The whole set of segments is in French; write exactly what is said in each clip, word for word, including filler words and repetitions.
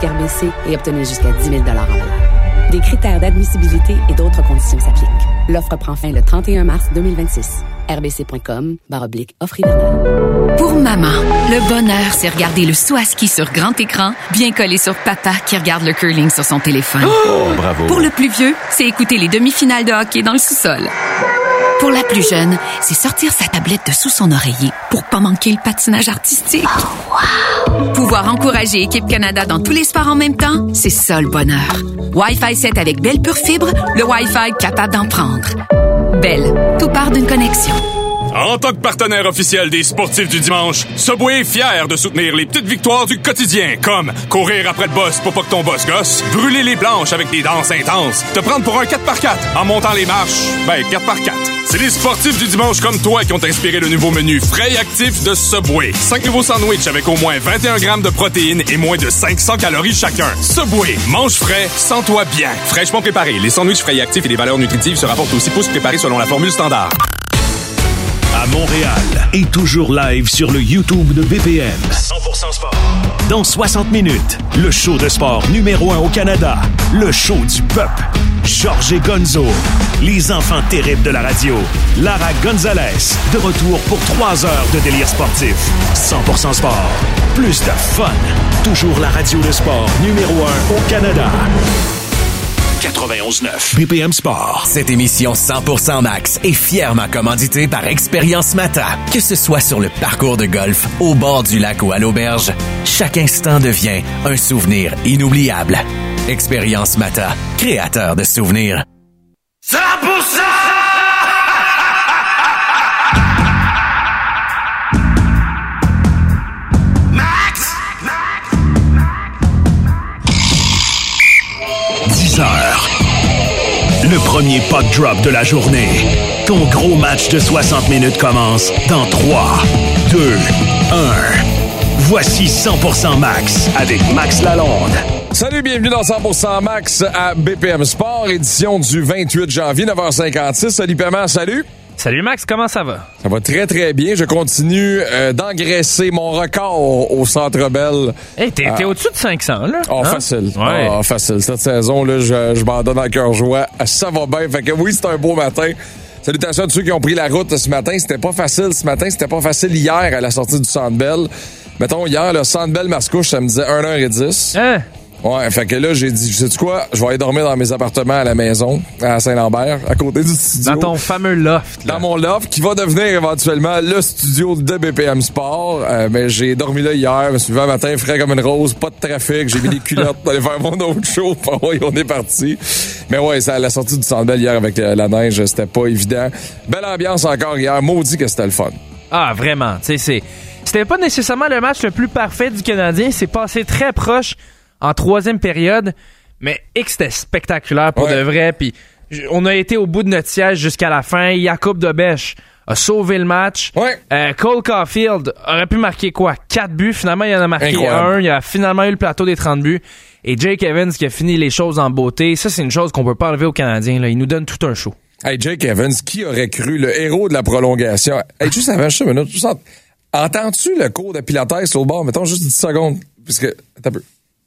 R B C et obtenez jusqu'à dix mille dollars en valeur. Des critères d'admissibilité et d'autres conditions s'appliquent. L'offre prend fin le trente et un mars deux mille vingt-six. r b c point com barre oblique offre hivernale. Pour maman, le bonheur, c'est regarder le saut à ski sur grand écran, bien collé sur papa qui regarde le curling sur son téléphone. Oh, bravo! Pour le plus vieux, c'est écouter les demi-finales de hockey dans le sous-sol. Pour la plus jeune, c'est sortir sa tablette de sous son oreiller pour pas manquer le patinage artistique. Oh, wow. Pouvoir encourager Équipe Canada dans tous les sports en même temps, c'est ça le bonheur. Wi-Fi sept avec Bell Pure Fibre, le Wi-Fi capable d'en prendre. Bell, tout part d'une connexion. En tant que partenaire officiel des sportifs du dimanche, Subway est fier de soutenir les petites victoires du quotidien, comme courir après le boss pour pas que ton boss gosse, brûler les planches avec des danses intenses, te prendre pour un quatre par quatre en montant les marches, ben quatre par quatre. C'est les sportifs du dimanche comme toi qui ont inspiré le nouveau menu frais et actif de Subway. Cinq nouveaux sandwichs avec au moins vingt et un grammes de protéines et moins de cinq cents calories chacun. Subway, mange frais, sens-toi bien. Fraîchement préparé, les sandwichs frais et actifs et les valeurs nutritives se rapportent aux six pouces préparés selon la formule standard. À Montréal et toujours live sur le YouTube de B P M. cent pour cent sport. Dans soixante minutes, le show de sport numéro un au Canada. Le show du peuple. Jorge Gonzo. Les enfants terribles de la radio. Lara Gonzalez. De retour pour trois heures de délire sportif. cent pour cent sport. Plus de fun. Toujours la radio de sport numéro un au Canada. quatre-vingt-onze neuf B P M Sport. Cette émission cent pour cent Max est fièrement commanditée par Expérience Mata. Que ce soit sur le parcours de golf, au bord du lac ou à l'auberge, chaque instant devient un souvenir inoubliable. Expérience Mata, créateur de souvenirs. cent pour cent! dix heures. Le premier puck drop de la journée. Ton gros match de soixante minutes commence dans trois, deux, un. Voici cent pour cent Max avec Max Lalonde. Salut, bienvenue dans cent pour cent Max à B P M Sport, édition du vingt-huit janvier, neuf heures cinquante-six. Salut Paiement, salut. Salut Max, comment ça va? Ça va très très bien. Je continue euh, d'engraisser mon record au Centre Bell. Hey, t'es, t'es euh, au-dessus de cinq cents, là? Oh, hein? Facile. Ouais. Oh, facile. Cette saison, là, je, je m'en donne à cœur joie. Ça va bien. Fait que oui, c'est un beau matin. Salutations à tous ceux qui ont pris la route ce matin. C'était pas facile ce matin. C'était pas facile hier à la sortie du Centre Bell. Mettons, hier, le Centre Bell Mascouche, ça me disait une heure dix. Hein? Ouais, fait que là, j'ai dit, sais-tu quoi? Je vais aller dormir dans mes appartements à la maison, à Saint-Lambert, à côté du studio. Dans ton fameux loft, là. Dans mon loft, qui va devenir éventuellement le studio de B P M Sport. Euh, mais j'ai dormi là hier, je me suis levé un matin frais comme une rose, pas de trafic, j'ai mis des culottes pour aller faire mon autre show. Ouais, on est parti. Mais ouais, ça, la sortie du Centre Bell hier avec la, la neige, c'était pas évident. Belle ambiance encore hier, maudit que c'était le fun. Ah, vraiment, tu sais, c'est... C'était pas nécessairement le match le plus parfait du Canadien, c'est passé très proche en troisième période, mais X c'était spectaculaire pour ouais. de vrai. Puis on a été au bout de notre siège jusqu'à la fin. Jakub Dobeš a sauvé le match. Ouais. Euh, Cole Caulfield aurait pu marquer quoi? Quatre buts. Finalement, il en a marqué Incroyable. un. Il a finalement eu le plateau des trente buts. Et Jake Evans qui a fini les choses en beauté. Ça, c'est une chose qu'on peut pas enlever aux Canadiens. Là. Il nous donne tout un show. Hey, Jake Evans, qui aurait cru le héros de la prolongation? Hey, juste avant, juste une minute, juste en... Entends-tu le cours de Pilates au bord? Mettons juste dix secondes. Puisque, attends un peu.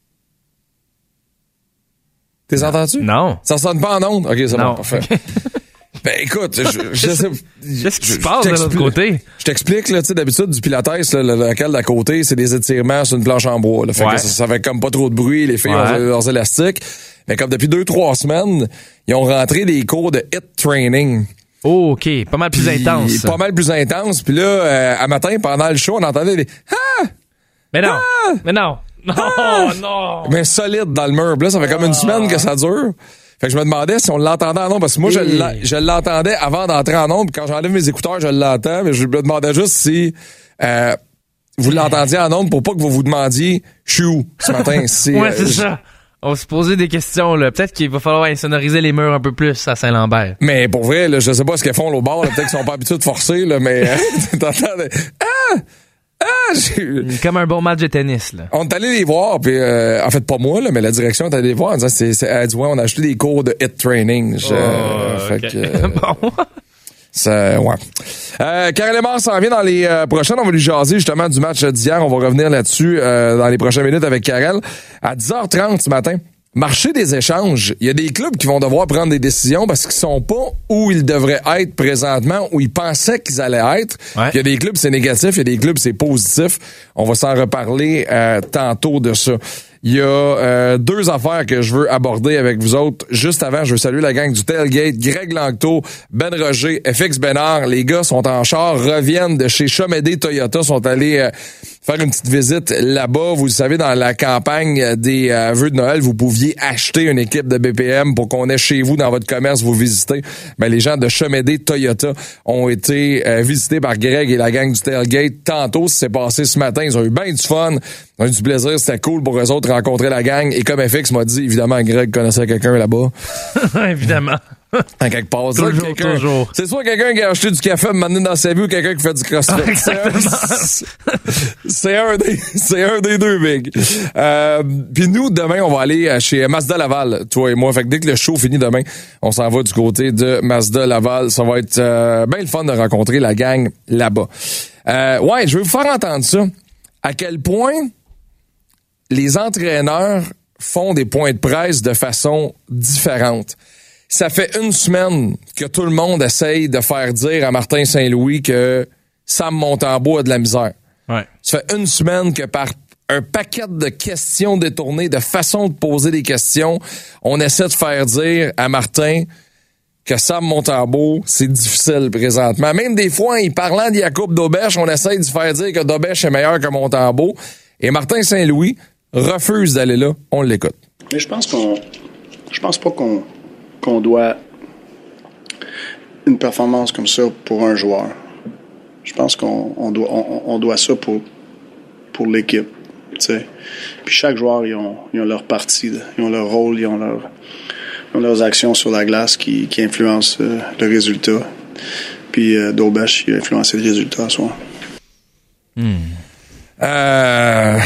T'es entendu? Non. Ça sonne pas en ondes? OK, c'est bon, parfait. Ben écoute, je, je sais... Qu'est-ce qui se passe de l'autre côté? Je t'explique, là, tu sais, d'habitude, du Pilates, là, lequel d'à côté, c'est des étirements sur une planche en bois. Là, fait ouais. que ça, ça fait comme pas trop de bruit, les filles ouais. ont leurs élastiques. Mais comme depuis deux, trois semaines, ils ont rentré des cours de hit training. Oh, OK. Pas mal plus Puis, intense. Pas mal plus intense. Puis là, euh, à matin, pendant le show, on entendait des... Ah! Mais non! Ah! Mais non! Non, ah! non! Mais solide dans le mur. Puis là, ça fait comme une semaine que ça dure. Fait que je me demandais si on l'entendait en ondes, parce que moi, je, l'a, je l'entendais avant d'entrer en ondes, puis quand j'enlève mes écouteurs, je l'entends, mais je me demandais juste si euh, vous l'entendiez en ondes pour pas que vous vous demandiez « Je suis où ce matin? » Si, ouais, euh, c'est je... ça. On va se poser des questions, là. Peut-être qu'il va falloir insonoriser les murs un peu plus à Saint-Lambert. Mais pour vrai, là, je sais pas ce qu'elles font là, au bord, là, peut-être qu'ils sont pas habitués de forcer, là, mais t'entends des... Ah! Ah! J'ai... Comme un bon match de tennis, là. On est allé les voir, puis euh, en fait, pas moi, là, mais la direction est allée les voir en disant, c'est, c'est, elle dit, ouais, on a acheté des cours de hit training. Je, oh, euh, fait okay. que, euh, bon. Ça, ouais. Euh, Karel Emard s'en vient dans les euh, prochaines. On va lui jaser justement du match d'hier. On va revenir là-dessus euh, dans les prochaines minutes avec Karel. À dix heures trente ce matin, marché des échanges. Il y a des clubs qui vont devoir prendre des décisions parce qu'ils sont pas où ils devraient être présentement, où ils pensaient qu'ils allaient être. Ouais. Il y a des clubs, c'est négatif. Il y a des clubs, c'est positif. On va s'en reparler euh, tantôt de ça. Il y a euh, deux affaires que je veux aborder avec vous autres. Juste avant, je veux saluer la gang du Tailgate, Greg Langto, Ben Roger, F X Bénard. Les gars sont en char, reviennent de chez Chomédé Toyota, sont allés euh, faire une petite visite là-bas. Vous le savez, dans la campagne des euh, vœux de Noël, vous pouviez acheter une équipe de B P M pour qu'on ait chez vous, dans votre commerce, vous visiter. Ben, les gens de Chomédé Toyota ont été euh, visités par Greg et la gang du Tailgate. Tantôt, ça s'est passé ce matin. Ils ont eu bien du fun. Ils ont eu du plaisir. C'était cool pour eux autres rencontrer la gang. Et comme F X m'a dit, évidemment, Greg connaissait quelqu'un là-bas. Évidemment. En quelque part. Toujours, quelqu'un, toujours. C'est soit quelqu'un qui a acheté du café maintenant dans sa vie ou quelqu'un qui fait du crossfit. c'est un des, c'est un des deux, big. Euh, puis nous, demain, on va aller chez Mazda Laval, toi et moi. Fait que dès que le show finit demain, on s'en va du côté de Mazda Laval. Ça va être euh, bien le fun de rencontrer la gang là-bas. Euh, ouais, je vais vous faire entendre ça. À quel point les entraîneurs font des points de presse de façon différente. Ça fait une semaine que tout le monde essaye de faire dire à Martin Saint-Louis que Sam Montembeault a de la misère. Ouais. Ça fait une semaine que par un paquet de questions détournées, de façons de poser des questions, on essaie de faire dire à Martin que Sam Montembeault, c'est difficile présentement. Même des fois, en parlant de Jacob Dobèche, on essaie de faire dire que Dobèche est meilleur que Montembeault. Et Martin Saint-Louis refuse d'aller là. On l'écoute. Mais je pense qu'on... Je pense pas qu'on... qu'on doit une performance comme ça pour un joueur. Je pense qu'on on doit, on, on doit ça pour, pour l'équipe. T'sais. Puis chaque joueur, ils ont, ils ont leur partie, ils ont leur rôle, ils ont, leur, ils ont leurs actions sur la glace qui, qui influencent euh, le résultat. Puis euh, Dobèche, il a influencé le résultat à soi. Hmm. Euh,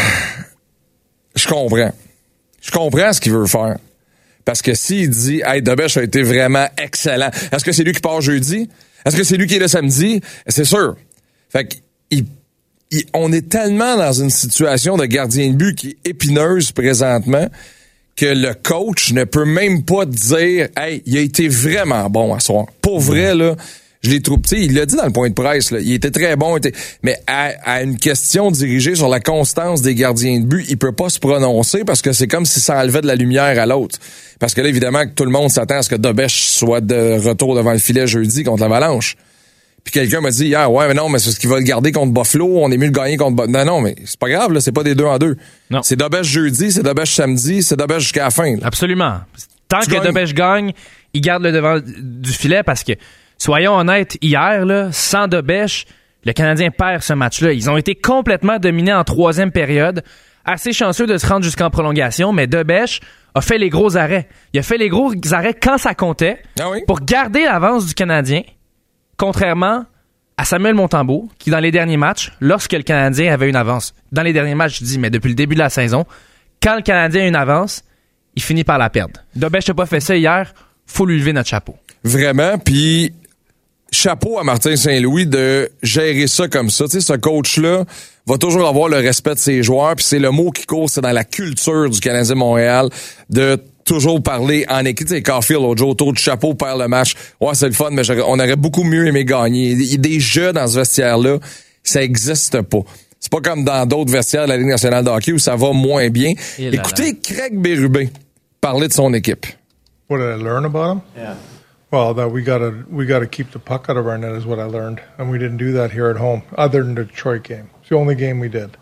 je comprends. Je comprends ce qu'il veut faire. Parce que s'il dit, hey, Dobèche a été vraiment excellent, est-ce que c'est lui qui part jeudi? Est-ce que c'est lui qui est là samedi? C'est sûr. Fait que, il, il, on est tellement dans une situation de gardien de but qui est épineuse présentement que le coach ne peut même pas dire, hey, il a été vraiment bon à soir. Pour vrai, là, je l'ai trouvé, tu sais, il l'a dit dans le point de presse, là, il était très bon, était, mais à, à une question dirigée sur la constance des gardiens de but, il peut pas se prononcer parce que c'est comme si ça enlevait de la lumière à l'autre. Parce que là, évidemment, que tout le monde s'attend à ce que Dobèche soit de retour devant le filet jeudi contre l'Avalanche. Puis quelqu'un m'a dit hier, ouais, mais non, mais c'est ce qu'il va le garder contre Buffalo, on est mieux le gagner contre Buffalo. Non, non, mais c'est pas grave, là, c'est pas des deux en deux. Non. C'est Dobèche jeudi, c'est Dobèche samedi, c'est Dobèche jusqu'à la fin. Là. Absolument. Tant tu que gagnes. Dobèche gagne, il garde le devant du filet parce que, soyons honnêtes, hier, là, sans Dobèche, le Canadien perd ce match-là. Ils ont été complètement dominés en troisième période. Assez chanceux de se rendre jusqu'en prolongation, mais Dobèche a fait les gros arrêts. Il a fait les gros arrêts quand ça comptait ah oui? pour garder l'avance du Canadien, contrairement à Samuel Montembeault, qui dans les derniers matchs, lorsque le Canadien avait une avance, dans les derniers matchs, je dis, mais depuis le début de la saison, quand le Canadien a une avance, il finit par la perdre. Dobèche n'a pas fait ça hier, faut lui lever notre chapeau. Vraiment, puis chapeau à Martin Saint-Louis de gérer ça comme ça. Tu sais, ce coach-là va toujours avoir le respect de ses joueurs, puis c'est le mot qui court, c'est dans la culture du Canadien de Montréal, de toujours parler en équipe. Tu sais, Caulfield, l'autre jour, autour du chapeau, perd le match. Ouais, c'est le fun, mais on aurait beaucoup mieux aimé gagner. Il y a des jeux dans ce vestiaire-là, ça existe pas. C'est pas comme dans d'autres vestiaires de la Ligue nationale de hockey où ça va moins bien. Et écoutez là, là. Craig Berube parler de son équipe. What did I learn about him? Yeah. Well, that we gotta we gotta keep the puck out of our net is what I learned, and we didn't do that here at home, other than the Detroit game. It's the only game we did.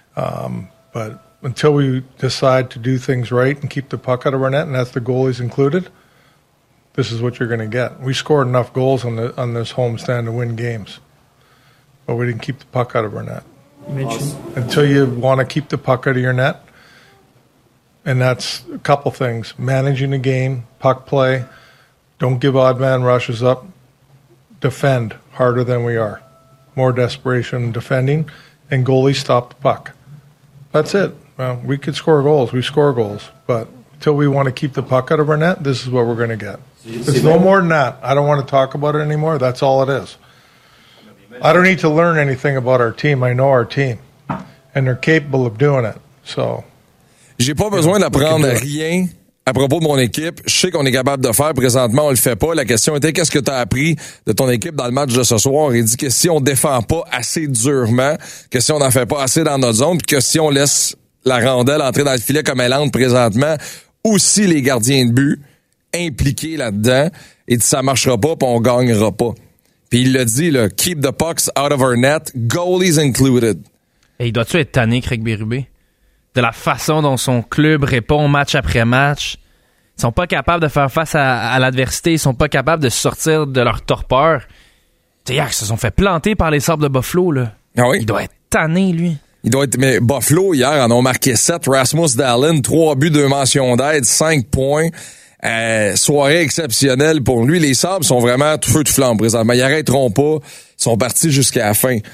Um, but until we decide to do things right and keep the puck out of our net, and that's the goalies included, this is what you're going to get. We scored enough goals on the on this homestand to win games, but we didn't keep the puck out of our net. Awesome. Until you want to keep the puck out of your net, and that's a couple things: managing the game, puck play. Don't give odd man rushes up. Defend harder than we are. More desperation in defending. And goalies stop the puck. That's it. Well, we could score goals. We score goals. But until we want to keep the puck out of our net, this is what we're going to get. It's no more than that. I don't want to talk about it anymore. That's all it is. I don't need to learn anything about our team. I know our team, and they're capable of doing it. So, j'ai pas besoin d'apprendre rien à propos de mon équipe. Je sais qu'on est capable de faire. Présentement, on le fait pas. La question était qu'est-ce que tu as appris de ton équipe dans le match de ce soir? Il dit que si on défend pas assez durement, que si on n'en fait pas assez dans notre zone, puis que si on laisse la rondelle entrer dans le filet comme elle entre présentement, aussi les gardiens de but impliqués là-dedans, et dit ça marchera pas, puis on gagnera pas. Puis il l'a dit, là, keep the pucks out of our net, goalies included. Et il doit-tu être tanné, Craig Berube? De la façon dont son club répond match après match. Ils sont pas capables de faire face à, à l'adversité. Ils sont pas capables de sortir de leur torpeur. Tu sais, hier, ils se sont fait planter par les Sabres de Buffalo, là. Ah oui? Il doit être tanné, lui. Il doit être, mais Buffalo, hier, en ont marqué sept. Rasmus Dahlin, trois buts, deux mentions d'aide, cinq points. Euh, soirée exceptionnelle pour lui. Les Sabres sont vraiment tout feu de flamme présentement. Ils arrêteront pas. Ils sont partis jusqu'à la fin.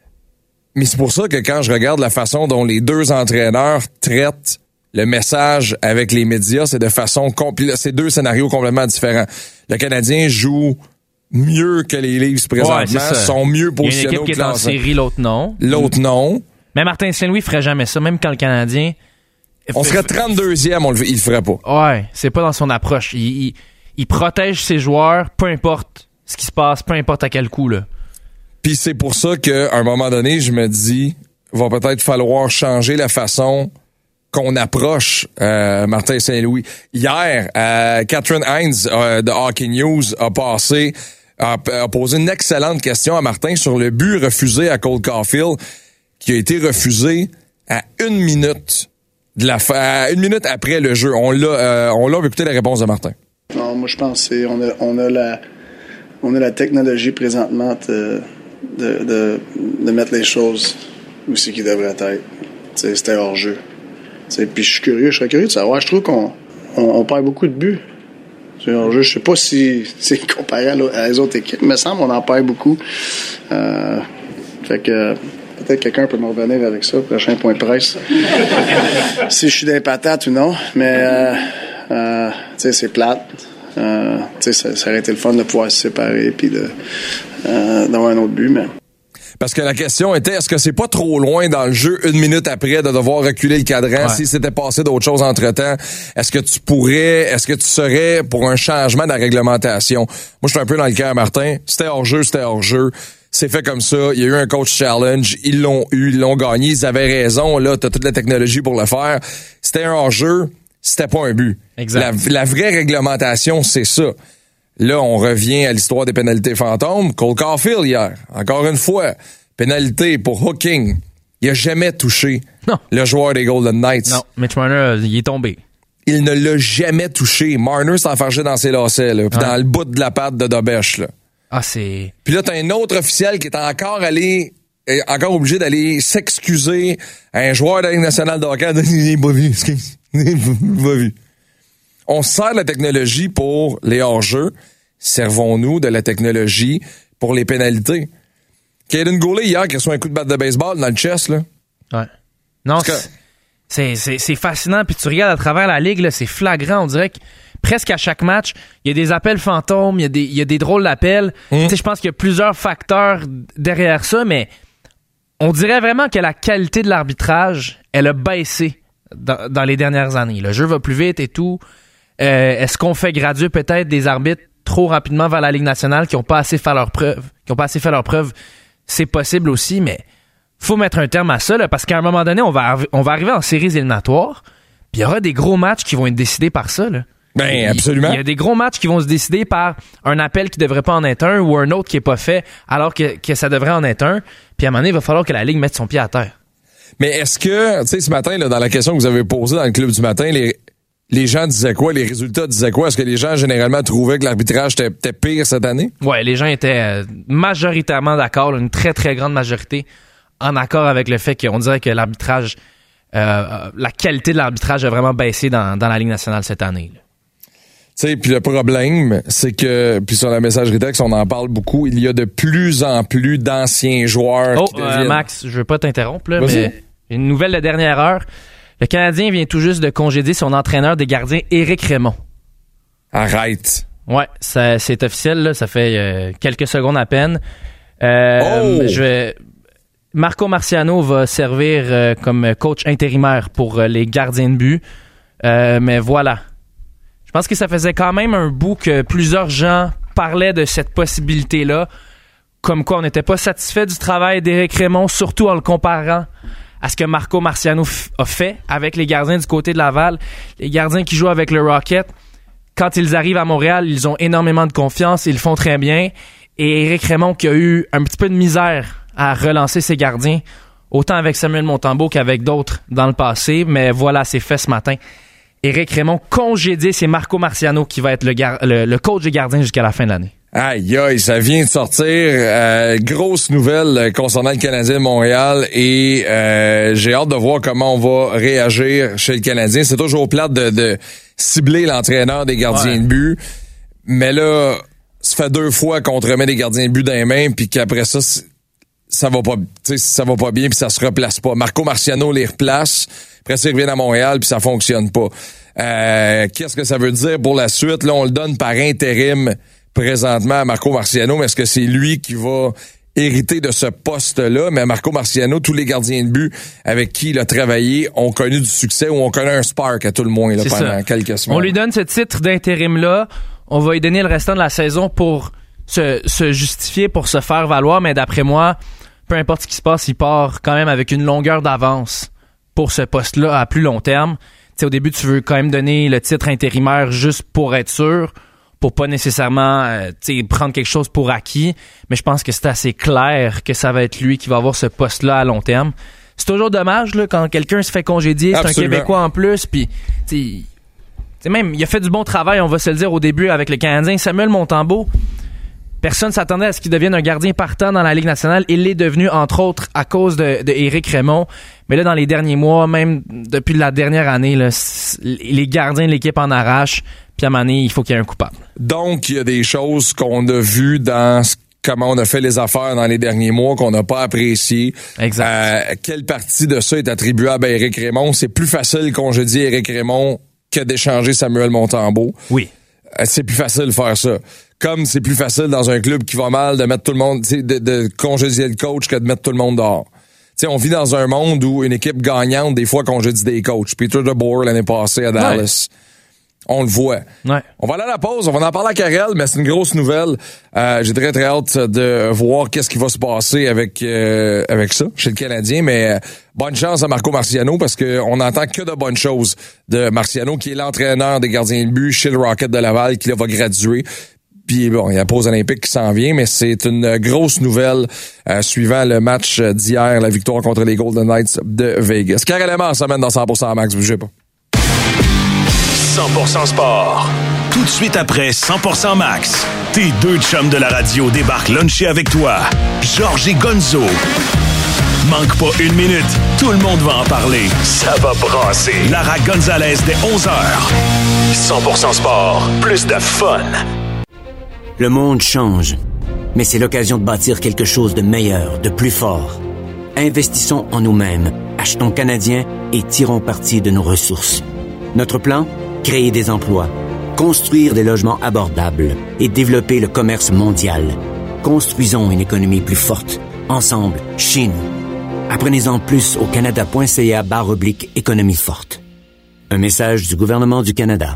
Mais c'est pour ça que quand je regarde la façon dont les deux entraîneurs traitent le message avec les médias, c'est de façon complète. C'est deux scénarios complètement différents. Le Canadien joue mieux que les Leafs présentement, ouais, sont mieux positionnés. Il y a une équipe qui est en série, l'autre non. L'autre non. Mais Martin Saint-Louis ferait jamais ça, même quand le Canadien... On serait trente-deuxième, on le, il le ferait pas. Ouais, c'est pas dans son approche. Il, il, il protège ses joueurs, peu importe ce qui se passe, peu importe à quel coup, là. Puis c'est pour ça qu'à un moment donné, je me dis, va peut-être falloir changer la façon qu'on approche euh, Martin Saint-Louis. Hier, euh, Catherine Hines euh, de Hockey News a passé, a, a posé une excellente question à Martin sur le but refusé à Cole Caulfield, qui a été refusé à une minute de la fin, une minute après le jeu. On l'a, euh, on l'a écouté la réponse de Martin. Non, moi je pense que on a, on a la, on a la technologie présentement de, de, de, de mettre les choses où c'est qu'ils devraient être. T'sais, c'était hors jeu. Puis je suis curieux, je serais curieux de savoir. Je trouve qu'on on, on perd beaucoup de buts. Hors jeu. Je sais pas si c'est comparé à, à les autres équipes, mais il me semble qu'on en perd beaucoup. Euh, fait que peut-être quelqu'un peut me revenir avec ça, prochain point de presse. Si je suis des patates ou non, mais euh, euh, tu sais, c'est plate. Euh, tu sais, ça, ça aurait été le fun de pouvoir se séparer puis de euh, d'avoir un autre but, mais. Parce que la question était, est-ce que c'est pas trop loin dans le jeu, une minute après, de devoir reculer le cadran, ouais. Si c'était passé d'autres choses entre-temps? Est-ce que tu pourrais, est-ce que tu serais pour un changement de la réglementation? Moi, je suis un peu dans le cœur, Martin. C'était hors-jeu, c'était hors-jeu. C'est fait comme ça. Il y a eu un coach challenge. Ils l'ont eu, ils l'ont gagné. Ils avaient raison. Là, t'as toute la technologie pour le faire. C'était un hors-jeu. C'était pas un but. Exact. La, la vraie réglementation, c'est ça. Là, on revient à l'histoire des pénalités fantômes. Cole Caulfield hier, encore une fois, pénalité pour hooking. Il a jamais touché non. le joueur des Golden Knights. Non, Mitch Marner, il est tombé. Il ne l'a jamais touché. Marner s'est enfargé dans ses lacets, là, puis ouais. dans le bout de la patte de Dobèche, là. Ah, c'est... Puis là, t'as un autre officiel qui est encore allé, est encore obligé d'aller s'excuser à un joueur de la Ligue nationale de hockey. Il n'est pas vu, il n'est pas vu. On sert de la technologie pour les hors-jeux. Servons-nous de la technologie pour les pénalités. Caden Goulet, hier, qui reçoit un coup de batte de baseball dans le chest, là. Ouais. Non, c'est, c'est, c'est, c'est fascinant. Puis tu regardes à travers la ligue, là, c'est flagrant. On dirait que presque à chaque match, il y a des appels fantômes, il y a des, il y a des drôles d'appels. Mmh. Tu sais, je pense qu'il y a plusieurs facteurs derrière ça, mais on dirait vraiment que la qualité de l'arbitrage, elle a baissé dans, dans les dernières années. Le jeu va plus vite et tout. Euh, est-ce qu'on fait graduer peut-être des arbitres trop rapidement vers la Ligue nationale qui n'ont pas assez fait leur preuve, qui ont pas assez fait leur preuve? C'est possible aussi, mais faut mettre un terme à ça, là, parce qu'à un moment donné, on va, arri- on va arriver en séries éliminatoires, puis il y aura des gros matchs qui vont être décidés par ça, là. Ben, absolument. Il y a des gros matchs qui vont se décider par un appel qui devrait pas en être un ou un autre qui est pas fait alors que, que ça devrait en être un. Puis à un moment donné, il va falloir que la Ligue mette son pied à terre. Mais est-ce que, tu sais, ce matin, là, dans la question que vous avez posée dans le club du matin, les, les gens disaient quoi? Les résultats disaient quoi? Est-ce que les gens, généralement, trouvaient que l'arbitrage était, était pire cette année? Ouais, les gens étaient majoritairement d'accord, là, une très, très grande majorité en accord avec le fait qu'on dirait que l'arbitrage, euh, la qualité de l'arbitrage a vraiment baissé dans, dans la Ligue nationale cette année, là. Tu sais, puis le problème, c'est que, puis sur la messagerie texte, on en parle beaucoup, il y a de plus en plus d'anciens joueurs oh, qui deviennent... euh, Max, je veux pas t'interrompre, là, Vas-y. mais une nouvelle de dernière heure. Le Canadien vient tout juste de congédier son entraîneur des gardiens, Éric Raymond. Arrête. Ouais, ça, c'est officiel, là, ça fait euh, quelques secondes à peine. Euh, oh! Je vais... Marco Marciano va servir euh, comme coach intérimaire pour euh, les gardiens de but. Euh, mais voilà. Je pense que ça faisait quand même un bout que plusieurs gens parlaient de cette possibilité-là, comme quoi on n'était pas satisfait du travail d'Éric Raymond, surtout en le comparant à ce que Marco Marciano f- a fait avec les gardiens du côté de Laval. Les gardiens qui jouent avec le Rocket, quand ils arrivent à Montréal, ils ont énormément de confiance, ils le font très bien. Et Éric Raymond qui a eu un petit peu de misère à relancer ses gardiens, autant avec Samuel Montembeault qu'avec d'autres dans le passé. Mais voilà, c'est fait ce matin. Éric Raymond congédié, c'est Marco Marciano qui va être le, gar- le, le coach des gardiens jusqu'à la fin de l'année. Aïe, aïe, ça vient de sortir. Euh, grosse nouvelle concernant le Canadien de Montréal et euh, j'ai hâte de voir comment on va réagir chez le Canadien. C'est toujours plate de, de cibler l'entraîneur des gardiens ouais. de but, mais là, ça fait deux fois qu'on te remet des gardiens de but dans les mains puis qu'après ça, ça va pas, ça va pas bien puis ça se replace pas. Marco Marciano les replace, après ça, ils reviennent à Montréal puis ça fonctionne pas. Euh, qu'est-ce que ça veut dire pour la suite? Là, on le donne par intérim présentement à Marco Marciano, mais est-ce que c'est lui qui va hériter de ce poste-là? Mais Marco Marciano, tous les gardiens de but avec qui il a travaillé ont connu du succès ou ont connu un spark à tout le moins là, pendant ça. quelques semaines. On lui donne ce titre d'intérim-là. On va lui donner le restant de la saison pour se, se justifier, pour se faire valoir, mais d'après moi, peu importe ce qui se passe, il part quand même avec une longueur d'avance pour ce poste-là à plus long terme. T'sais, au début, tu veux quand même donner le titre intérimaire juste pour être sûr, pour pas nécessairement euh, prendre quelque chose pour acquis, mais je pense que c'est assez clair que ça va être lui qui va avoir ce poste-là à long terme. C'est toujours dommage là, quand quelqu'un se fait congédier, c'est Absolument. un Québécois en plus, puis même il a fait du bon travail, on va se le dire au début avec le Canadien. Samuel Montembeault, personne s'attendait à ce qu'il devienne un gardien partant dans la Ligue nationale. Il l'est devenu, entre autres, à cause de, de Éric Raymond. Mais là, dans les derniers mois, même depuis la dernière année, là, les gardiens de l'équipe en arrachent. Puis à un moment donné, il faut qu'il y ait un coupable. Donc, il y a des choses qu'on a vues dans comment on a fait les affaires dans les derniers mois qu'on n'a pas appréciées. Exact. Euh, quelle partie de ça est attribuable à Éric Raymond? C'est plus facile qu'on je dis Éric Raymond que d'échanger Samuel Montembeault. Oui. Euh, c'est plus facile de faire ça. Comme c'est plus facile dans un club qui va mal de mettre tout le monde, de, de congédier le coach que de mettre tout le monde dehors. T'sais, on vit dans un monde où une équipe gagnante, des fois, congédie des coachs. Peter DeBoer l'année passée à Dallas. Ouais. On le voit. Ouais. On va aller à la pause, on va en parler à Karel, mais c'est une grosse nouvelle. Euh, j'ai très très hâte de voir qu'est-ce qui va se passer avec euh, avec ça chez le Canadien, mais euh, bonne chance à Marco Marciano parce que on n'entend que de bonnes choses de Marciano, qui est l'entraîneur des gardiens de but chez le Rocket de Laval, qui là, va graduer. Puis bon, il y a la pause olympique qui s'en vient, mais c'est une grosse nouvelle euh, suivant le match d'hier, la victoire contre les Golden Knights de Vegas. Karel Emard s'amène dans cent pour cent Max, bougez pas. cent pour cent Sport. Tout de suite après cent pour cent Max, tes deux chums de la radio débarquent luncher avec toi. Georges et Gonzo. Manque pas une minute, tout le monde va en parler. Ça va brasser. Lara Gonzalez dès onze heures. cent pour cent Sport, plus de fun. Le monde change, mais c'est l'occasion de bâtir quelque chose de meilleur, de plus fort. Investissons en nous-mêmes, achetons canadien et tirons parti de nos ressources. Notre plan? Créer des emplois, construire des logements abordables et développer le commerce mondial. Construisons une économie plus forte, ensemble, chez nous. Apprenez-en plus au canada.ca barre oblique économie forte. Un message du gouvernement du Canada.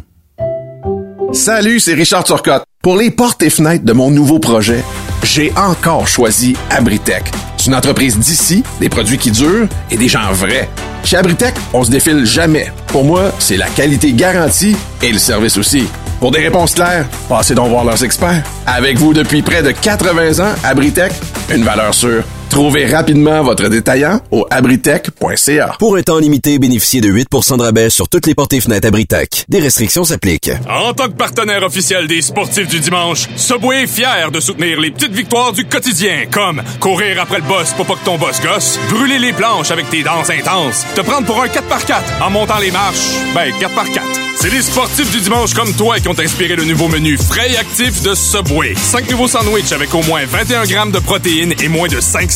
Salut, c'est Richard Turcotte. Pour les portes et fenêtres de mon nouveau projet, j'ai encore choisi Abritech. C'est une entreprise d'ici, des produits qui durent et des gens vrais. Chez Abritech, on se défile jamais. Pour moi, c'est la qualité garantie et le service aussi. Pour des réponses claires, passez donc voir leurs experts. Avec vous depuis près de quatre-vingts ans, Abritech, une valeur sûre. Trouvez rapidement votre détaillant au abritech point c a. Pour un temps limité, bénéficiez de huit pour cent de rabais sur toutes les portes et fenêtres Abritech. Des restrictions s'appliquent. En tant que partenaire officiel des sportifs du dimanche, Subway est fier de soutenir les petites victoires du quotidien, comme courir après le boss pour pas que ton boss gosse, brûler les planches avec tes danses intenses, te prendre pour un quatre par quatre en montant les marches, ben quatre par quatre. C'est les sportifs du dimanche comme toi qui ont inspiré le nouveau menu frais et actif de Subway. Cinq nouveaux sandwichs avec au moins vingt et un grammes de protéines et moins de cinq cents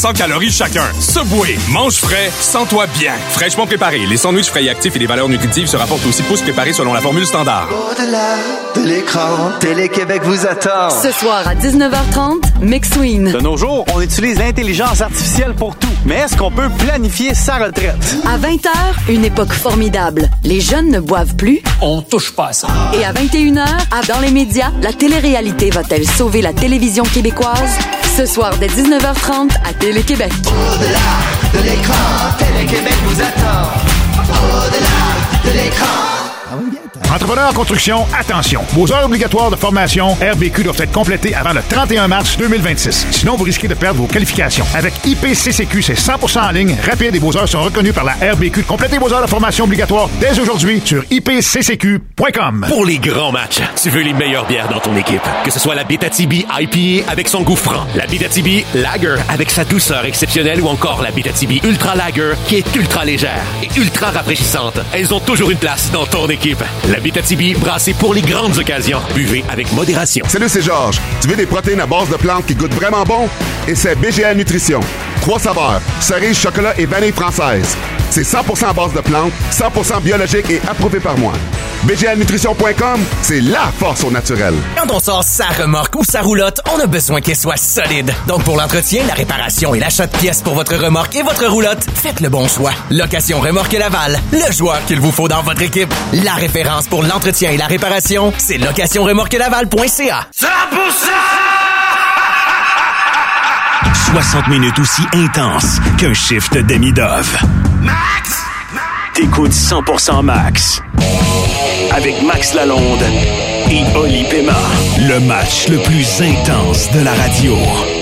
cents calories chacun. Subway, mange frais, sens-toi bien. Fraîchement préparé, les sandwichs frais et actifs et les valeurs nutritives se rapportent aussi pouces préparés selon la formule standard. Au-delà de l'écran, Télé-Québec vous attend. Ce soir à dix-neuf heures trente, McSween. De nos jours, on utilise l'intelligence artificielle pour tout. Mais est-ce qu'on peut planifier sa retraite? À vingt heures, une époque formidable. Les jeunes ne boivent plus. On touche pas à ça. Et à vingt et une heures, à Dans les médias, la télé-réalité va-t-elle sauver la télévision québécoise? Ce soir dès dix-neuf heures trente à Télé-Québec. Au-delà de l'écran, Télé-Québec vous attend. Au-delà de l'écran. Entrepreneurs en construction, attention. Vos heures obligatoires de formation R B Q doivent être complétées avant le trente et un mars deux mille vingt-six. Sinon, vous risquez de perdre vos qualifications. Avec I P C C Q, c'est cent pour cent en ligne, rapide et vos heures sont reconnues par la R B Q. Complétez vos heures de formation obligatoires dès aujourd'hui sur I P C C Q point com. Pour les grands matchs, tu veux les meilleures bières dans ton équipe. Que ce soit la Abitibi I P A avec son goût franc, la Abitibi Lager avec sa douceur exceptionnelle ou encore la Abitibi Ultra Lager qui est ultra légère et ultra rafraîchissante. Elles ont toujours une place dans ton équipe. La Abitibi, brassée pour les grandes occasions. Buvez avec modération. Salut, c'est Georges. Tu veux des protéines à base de plantes qui goûtent vraiment bon? Et c'est B G A Nutrition. Trois saveurs, cerise, chocolat et vanille française. C'est cent pour cent à base de plantes, cent pour cent biologique et approuvé par moi. B G A Nutrition point com, c'est la force au naturel. Quand on sort sa remorque ou sa roulotte, on a besoin qu'elle soit solide. Donc pour l'entretien, la réparation et l'achat de pièces pour votre remorque et votre roulotte, faites le bon choix. Location Remorque Laval, le joueur qu'il vous faut dans votre équipe. La référence pour l'entretien et la réparation, c'est location remorque laval point c a. cent pour cent! soixante minutes aussi intenses qu'un shift de demi-dove. Max! T'écoutes cent pour cent Max. Avec Max Lalonde et Oli Pema. Le match le plus intense de la radio.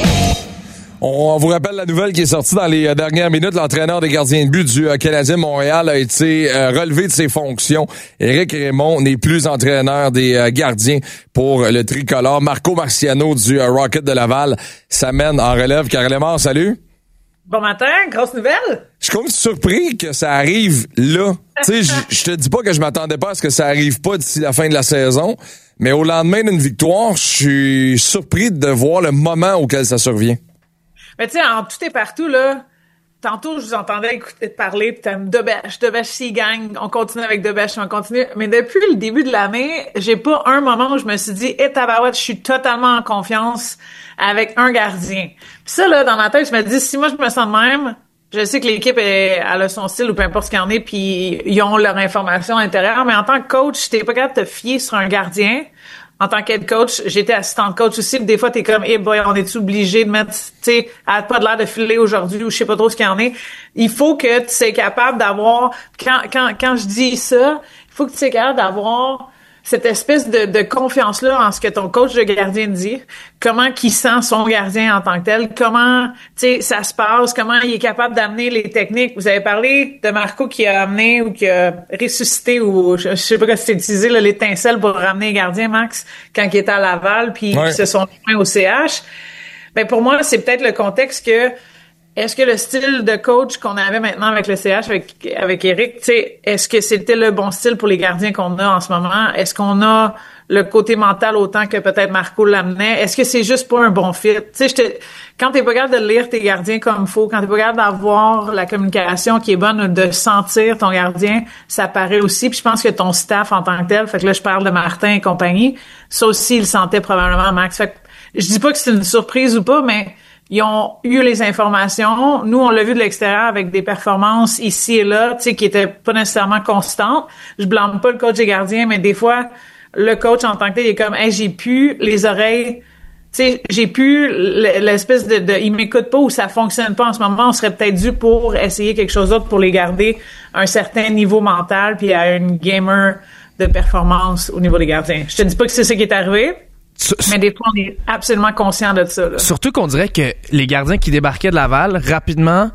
On vous rappelle la nouvelle qui est sortie dans les dernières minutes. L'entraîneur des gardiens de but du Canadien Montréal a été euh, relevé de ses fonctions. Éric Raymond n'est plus entraîneur des euh, gardiens pour le tricolore. Marco Marciano du euh, Rocket de Laval s'amène en relève. Karl Lemar, salut. Bon matin, grosse nouvelle. Je suis comme surpris que ça arrive là. Tu sais, je te dis pas que je m'attendais pas à ce que ça arrive pas d'ici la fin de la saison, mais au lendemain d'une victoire, je suis surpris de voir le moment auquel ça survient. Mais tu sais, en tout et partout, là, tantôt, je vous entendais écouter parler, pis t'aimes Debèche, Debèche s'y gagne, on continue avec Debèche, on continue. Mais depuis le début de l'année, j'ai pas un moment où je me suis dit, hé, tabarouette, je suis totalement en confiance avec un gardien. Pis ça, là, dans ma tête, je me dis, si moi je me sens de même, je sais que l'équipe, est, elle a son style ou peu importe ce qu'il y en est, puis ils ont leur information intérieure, mais en tant que coach, t'es pas capable de te fier sur un gardien. En tant qu'aide coach, j'étais assistante coach aussi, pis des fois t'es comme, eh boy, on est obligé de mettre, tu sais, arrête pas de l'air de filer aujourd'hui ou je sais pas trop ce qu'il y en est. Il faut que tu sois capable d'avoir, quand, quand, quand je dis ça, il faut que tu sois capable d'avoir cette espèce de, de confiance-là en ce que ton coach de gardien dit, comment qu'il sent son gardien en tant que tel, comment, tu sais, ça se passe, comment il est capable d'amener les techniques. Vous avez parlé de Marco qui a amené ou qui a ressuscité ou je, je sais pas comment c'est utilisé, là, l'étincelle pour ramener les gardiens, Max, quand il était à Laval puis ouais. Ils se sont joints au C H. Ben, pour moi, c'est peut-être le contexte que est-ce que le style de coach qu'on avait maintenant avec le C H, avec, avec Éric, tu sais, est-ce que c'était le bon style pour les gardiens qu'on a en ce moment? Est-ce qu'on a le côté mental autant que peut-être Marco l'amenait? Est-ce que c'est juste pas un bon fit? Tu sais, quand t'es pas capable de lire tes gardiens comme faut, quand t'es pas capable d'avoir la communication qui est bonne, de sentir ton gardien, ça paraît aussi. Puis je pense que ton staff en tant que tel, fait que là, je parle de Martin et compagnie, ça aussi, il le sentait probablement, Max. Fait que je dis pas que c'est une surprise ou pas, mais ils ont eu les informations. Nous, on l'a vu de l'extérieur avec des performances ici et là, tu sais, qui étaient pas nécessairement constantes. Je blâme pas le coach des gardiens, mais des fois, le coach en tant que tel, il est comme, hey, j'ai pu les oreilles, tu sais, j'ai pu l'espèce de, de, il m'écoute pas ou ça fonctionne pas en ce moment. On serait peut-être dû pour essayer quelque chose d'autre pour les garder à un certain niveau mental puis à une gamer de performance au niveau des gardiens. Je te dis pas que c'est ça qui est arrivé. Mais des fois, on est absolument conscient de ça. Là. Surtout qu'on dirait que les gardiens qui débarquaient de Laval, rapidement,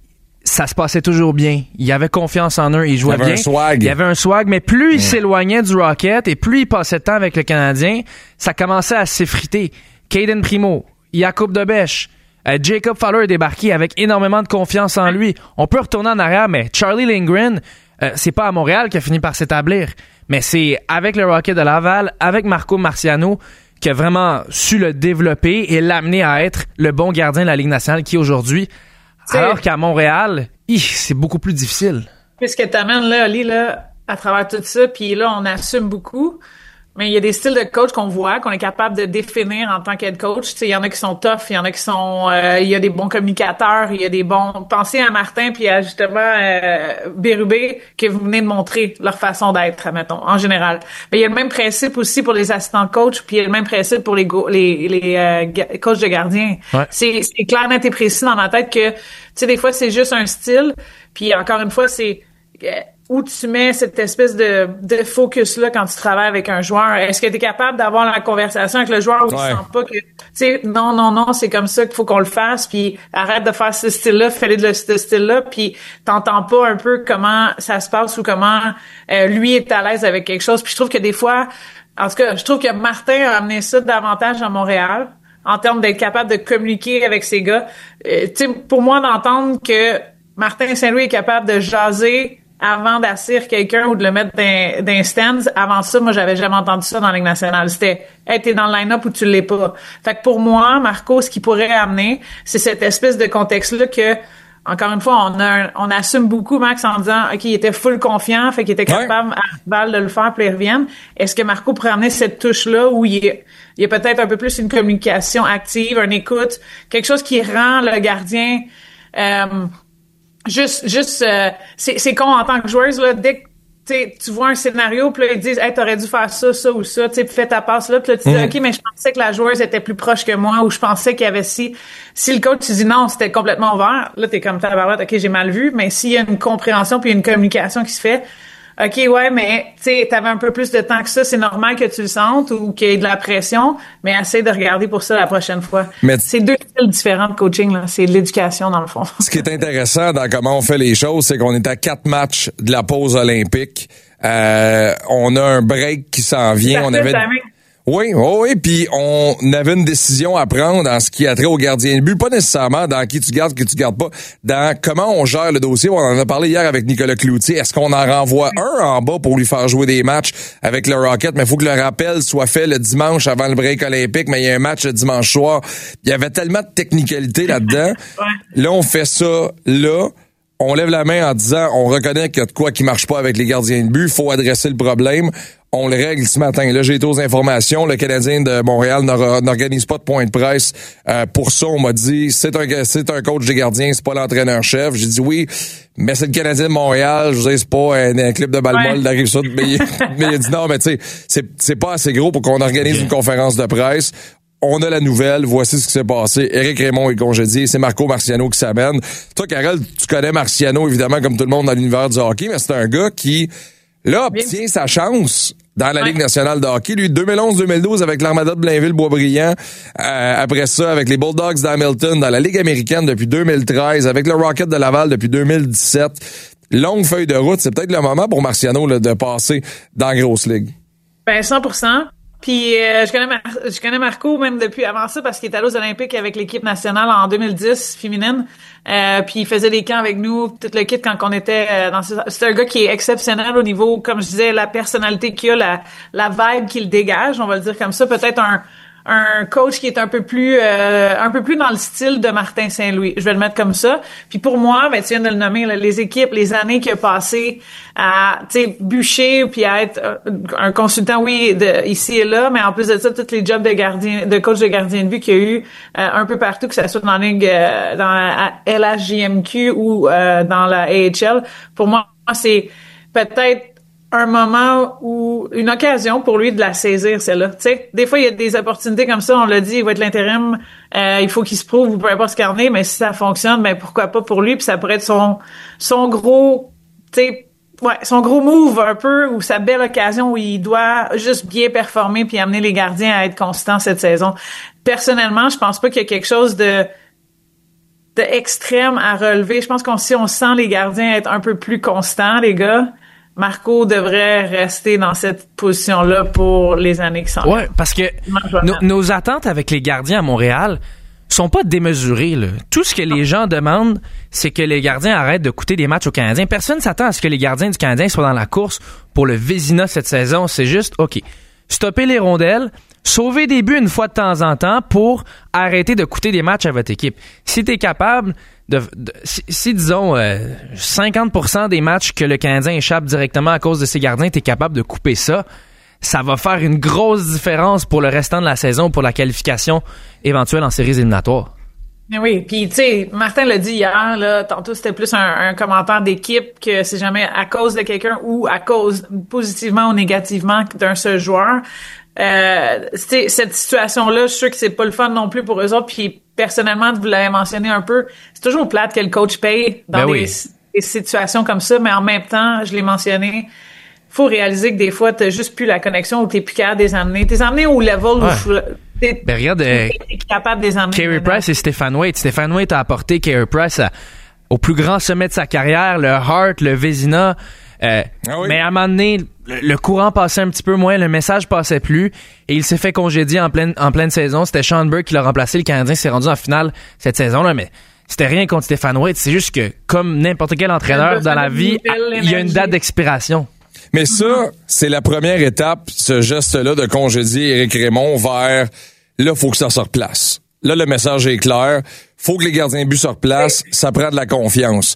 ça se passait toujours bien. Il y avait confiance en eux, ils jouaient bien. Il y avait un swag. Il y avait un swag, mais plus ils mmh. s'éloignaient du Rocket et plus ils passaient de temps avec le Canadien, ça commençait à s'effriter. Caden Primo, Jakub Debèche, euh, Jacob Fowler est débarqué avec énormément de confiance en lui. On peut retourner en arrière, mais Charlie Lindgren, euh, c'est pas à Montréal qui a fini par s'établir, mais c'est avec le Rocket de Laval, avec Marco Marciano, qui a vraiment su le développer et l'amener à être le bon gardien de la Ligue nationale qui est aujourd'hui. C'est... Alors qu'à Montréal, hi, c'est beaucoup plus difficile. Qu'est-ce que t'amènes là, Oli, là, à travers tout ça, puis là, on assume beaucoup. Mais il y a des styles de coach qu'on voit, qu'on est capable de définir en tant qu'head coach. Tu sais, il y en a qui sont tough, il y en a qui sont... Euh, il y a des bons communicateurs, il y a des bons... Pensez à Martin puis à, justement, euh, Bérubé, que vous venez de montrer leur façon d'être, admettons, en général. Mais il y a le même principe aussi pour les assistants coach, puis il y a le même principe pour les go- les, les euh, coachs de gardiens. Ouais. C'est, c'est clair, net et précis dans ma tête que, tu sais, des fois, c'est juste un style, puis encore une fois, c'est... Euh, où tu mets cette espèce de, de focus-là quand tu travailles avec un joueur? Est-ce que tu es capable d'avoir la conversation avec le joueur où ouais. tu sens pas que, tu sais, non, non, non, c'est comme ça qu'il faut qu'on le fasse, puis arrête de faire ce style-là, fais-le de ce style-là, puis t'entends pas un peu comment ça se passe ou comment euh, lui est à l'aise avec quelque chose. Puis je trouve que des fois, en tout cas, je trouve que Martin a amené ça davantage à Montréal, en termes d'être capable de communiquer avec ses gars. Euh, tu sais, pour moi, d'entendre que Martin Saint-Louis est capable de jaser avant d'assir quelqu'un ou de le mettre dans, dans stands, avant ça, moi, j'avais jamais entendu ça dans la Ligue nationale. C'était, hey, t'es dans le line-up ou tu l'es pas. Fait que pour moi, Marco, ce qu'il pourrait amener, c'est cette espèce de contexte-là que, encore une fois, on a, un, on assume beaucoup Max en disant, OK, il était full confiant, fait qu'il était capable ouais. à balle de le faire, puis il revienne. Est-ce que Marco pourrait amener cette touche-là où il est, il y a peut-être un peu plus une communication active, une écoute, quelque chose qui rend le gardien, euh, Juste, juste, euh, c'est, c'est con en tant que joueuse, là, dès que tu vois un scénario, puis là, ils disent, hey, t'aurais dû faire ça, ça ou ça, tu sais, puis fais ta passe là, puis là, tu dis, mm. OK, mais je pensais que la joueuse était plus proche que moi, ou je pensais qu'il y avait si, si le coach, tu dis non, c'était complètement ouvert, là, t'es comme tabarouette, OK, j'ai mal vu, mais s'il y a une compréhension puis une communication qui se fait, OK, ouais, mais, tu sais, t'avais un peu plus de temps que ça, c'est normal que tu le sentes ou qu'il y ait de la pression, mais essaie de regarder pour ça la prochaine fois. Mais c'est deux styles différents de coaching, là. C'est de l'éducation, dans le fond. Ce qui est intéressant dans comment on fait les choses, c'est qu'on est à quatre matchs de la pause olympique. Euh, on a un break qui s'en vient. Ça on avait... Oui, oh oui, puis on avait une décision à prendre en ce qui a trait au gardien de but, pas nécessairement dans qui tu gardes, qui tu gardes pas, dans comment on gère le dossier. On en a parlé hier avec Nicolas Cloutier. Est-ce qu'on en renvoie un en bas pour lui faire jouer des matchs avec le Rocket? Mais il faut que le rappel soit fait le dimanche avant le break olympique, mais il y a un match le dimanche soir. Il y avait tellement de technicalité là-dedans. Là, on fait ça là. On lève la main en disant, on reconnaît qu'il y a de quoi qui marche pas avec les gardiens de but, faut adresser le problème. On le règle ce matin. Là, j'ai été aux informations. Le Canadien de Montréal n'organise pas de point de presse. Euh, pour ça, on m'a dit, c'est un, c'est un coach des gardiens, c'est pas l'entraîneur-chef. J'ai dit oui, mais c'est le Canadien de Montréal. Je veux dire, c'est pas un, un clip de balle molle ouais. d'arrive ça. Mais, mais il a dit non, mais tu sais, c'est, c'est pas assez gros pour qu'on organise une conférence de presse. On a la nouvelle, voici ce qui s'est passé. Éric Raymond est congédié, c'est Marco Marciano qui s'amène. Toi, Karel, tu connais Marciano, évidemment, comme tout le monde dans l'univers du hockey, mais c'est un gars qui, là, obtient sa chance dans la ouais. Ligue nationale de hockey. Lui, deux mille onze deux mille douze avec l'Armada de Blainville-Boisbriand. Euh, après ça, avec les Bulldogs d'Hamilton dans la Ligue américaine depuis deux mille treize, avec le Rocket de Laval depuis deux mille dix-sept. Longue feuille de route. C'est peut-être le moment pour Marciano là, de passer dans la grosse ligue. Ben, cent pour cent. Puis euh, je connais Mar- je connais Marco même depuis avant ça parce qu'il était allé aux Olympiques avec l'équipe nationale en deux mille dix féminine. Euh, puis il faisait des camps avec nous, tout le kit quand on était euh, dans ce... C'est un gars qui est exceptionnel au niveau, comme je disais, la personnalité qu'il a, la la vibe qu'il dégage, on va le dire comme ça. Peut-être un un coach qui est un peu plus euh, un peu plus dans le style de Martin Saint-Louis. Je vais le mettre comme ça. Puis pour moi, ben tu viens de le nommer, là, les équipes, les années qu'il a passé à tu sais bûcher puis à être euh, un consultant oui de ici et là, mais en plus de ça tous les jobs de gardien de coach de gardien de but qu'il y a eu euh, un peu partout, que ça soit dans la ligue euh, dans la L H J M Q ou euh, dans la A H L. Pour moi, c'est peut-être un moment où une occasion pour lui de la saisir, celle-là. Tu sais, des fois il y a des opportunités comme ça, on l'a dit, il va être l'intérim, euh, il faut qu'il se prouve ou peu importe ce qu'il en est, mais si ça fonctionne, ben pourquoi pas pour lui, puis ça pourrait être son son gros, tu sais, ouais, son gros move un peu ou sa belle occasion où il doit juste bien performer puis amener les gardiens à être constants cette saison. Personnellement, je pense pas qu'il y a quelque chose de de extrême à relever. Je pense qu'on si on sent les gardiens être un peu plus constants, les gars, Marco devrait rester dans cette position-là pour les années qui s'en viennent. Ouais, parce que no, nos attentes avec les gardiens à Montréal sont pas démesurées, là. Tout ce que les gens demandent, c'est que les gardiens arrêtent de coûter des matchs aux Canadiens. Personne s'attend à ce que les gardiens du Canadien soient dans la course pour le Vézina cette saison. C'est juste, OK, stopper les rondelles, Sauvez des buts une fois de temps en temps pour arrêter de coûter des matchs à votre équipe. Si t'es capable de... de si, si, disons, euh, cinquante pour cent des matchs que le Canadien échappe directement à cause de ses gardiens, t'es capable de couper ça, ça va faire une grosse différence pour le restant de la saison, pour la qualification éventuelle en séries éliminatoires. Oui, puis tu sais, Martin l'a dit hier, là, tantôt c'était plus un, un commentaire d'équipe que c'est jamais à cause de quelqu'un ou à cause positivement ou négativement d'un seul joueur. Euh, cette situation-là, je suis sûr que c'est pas le fun non plus pour eux autres. Puis personnellement, vous l'avez mentionné un peu, c'est toujours plate que le coach paye dans ben des, oui. des situations comme ça, mais en même temps, je l'ai mentionné, faut réaliser que des fois, t'as juste plus la connexion ou t'es plus capable de les amener. T'es amené au level ouais. où t'es, ben regarde, t'es capable de les amener. Carey Price et Stéphane Waite. Stéphane Waite a apporté Carey Price à, au plus grand sommet de sa carrière, le Hart, le Vezina. Euh, ah oui. Mais à un moment donné, le, le courant passait un petit peu moins, le message passait plus, et il s'est fait congédier en pleine, en pleine saison. C'était Sean Burke qui l'a remplacé. Le Canadien s'est rendu en finale cette saison-là, mais c'était rien contre Stéphane Waite. C'est juste que, comme n'importe quel entraîneur dans la vie, il y a une date d'expiration. Mais ça, c'est la première étape, ce geste-là de congédier Éric Raymond vers, là, faut que ça se replace. Là, le message est clair. Faut que les gardiens de but se replacent. Ça prend de la confiance.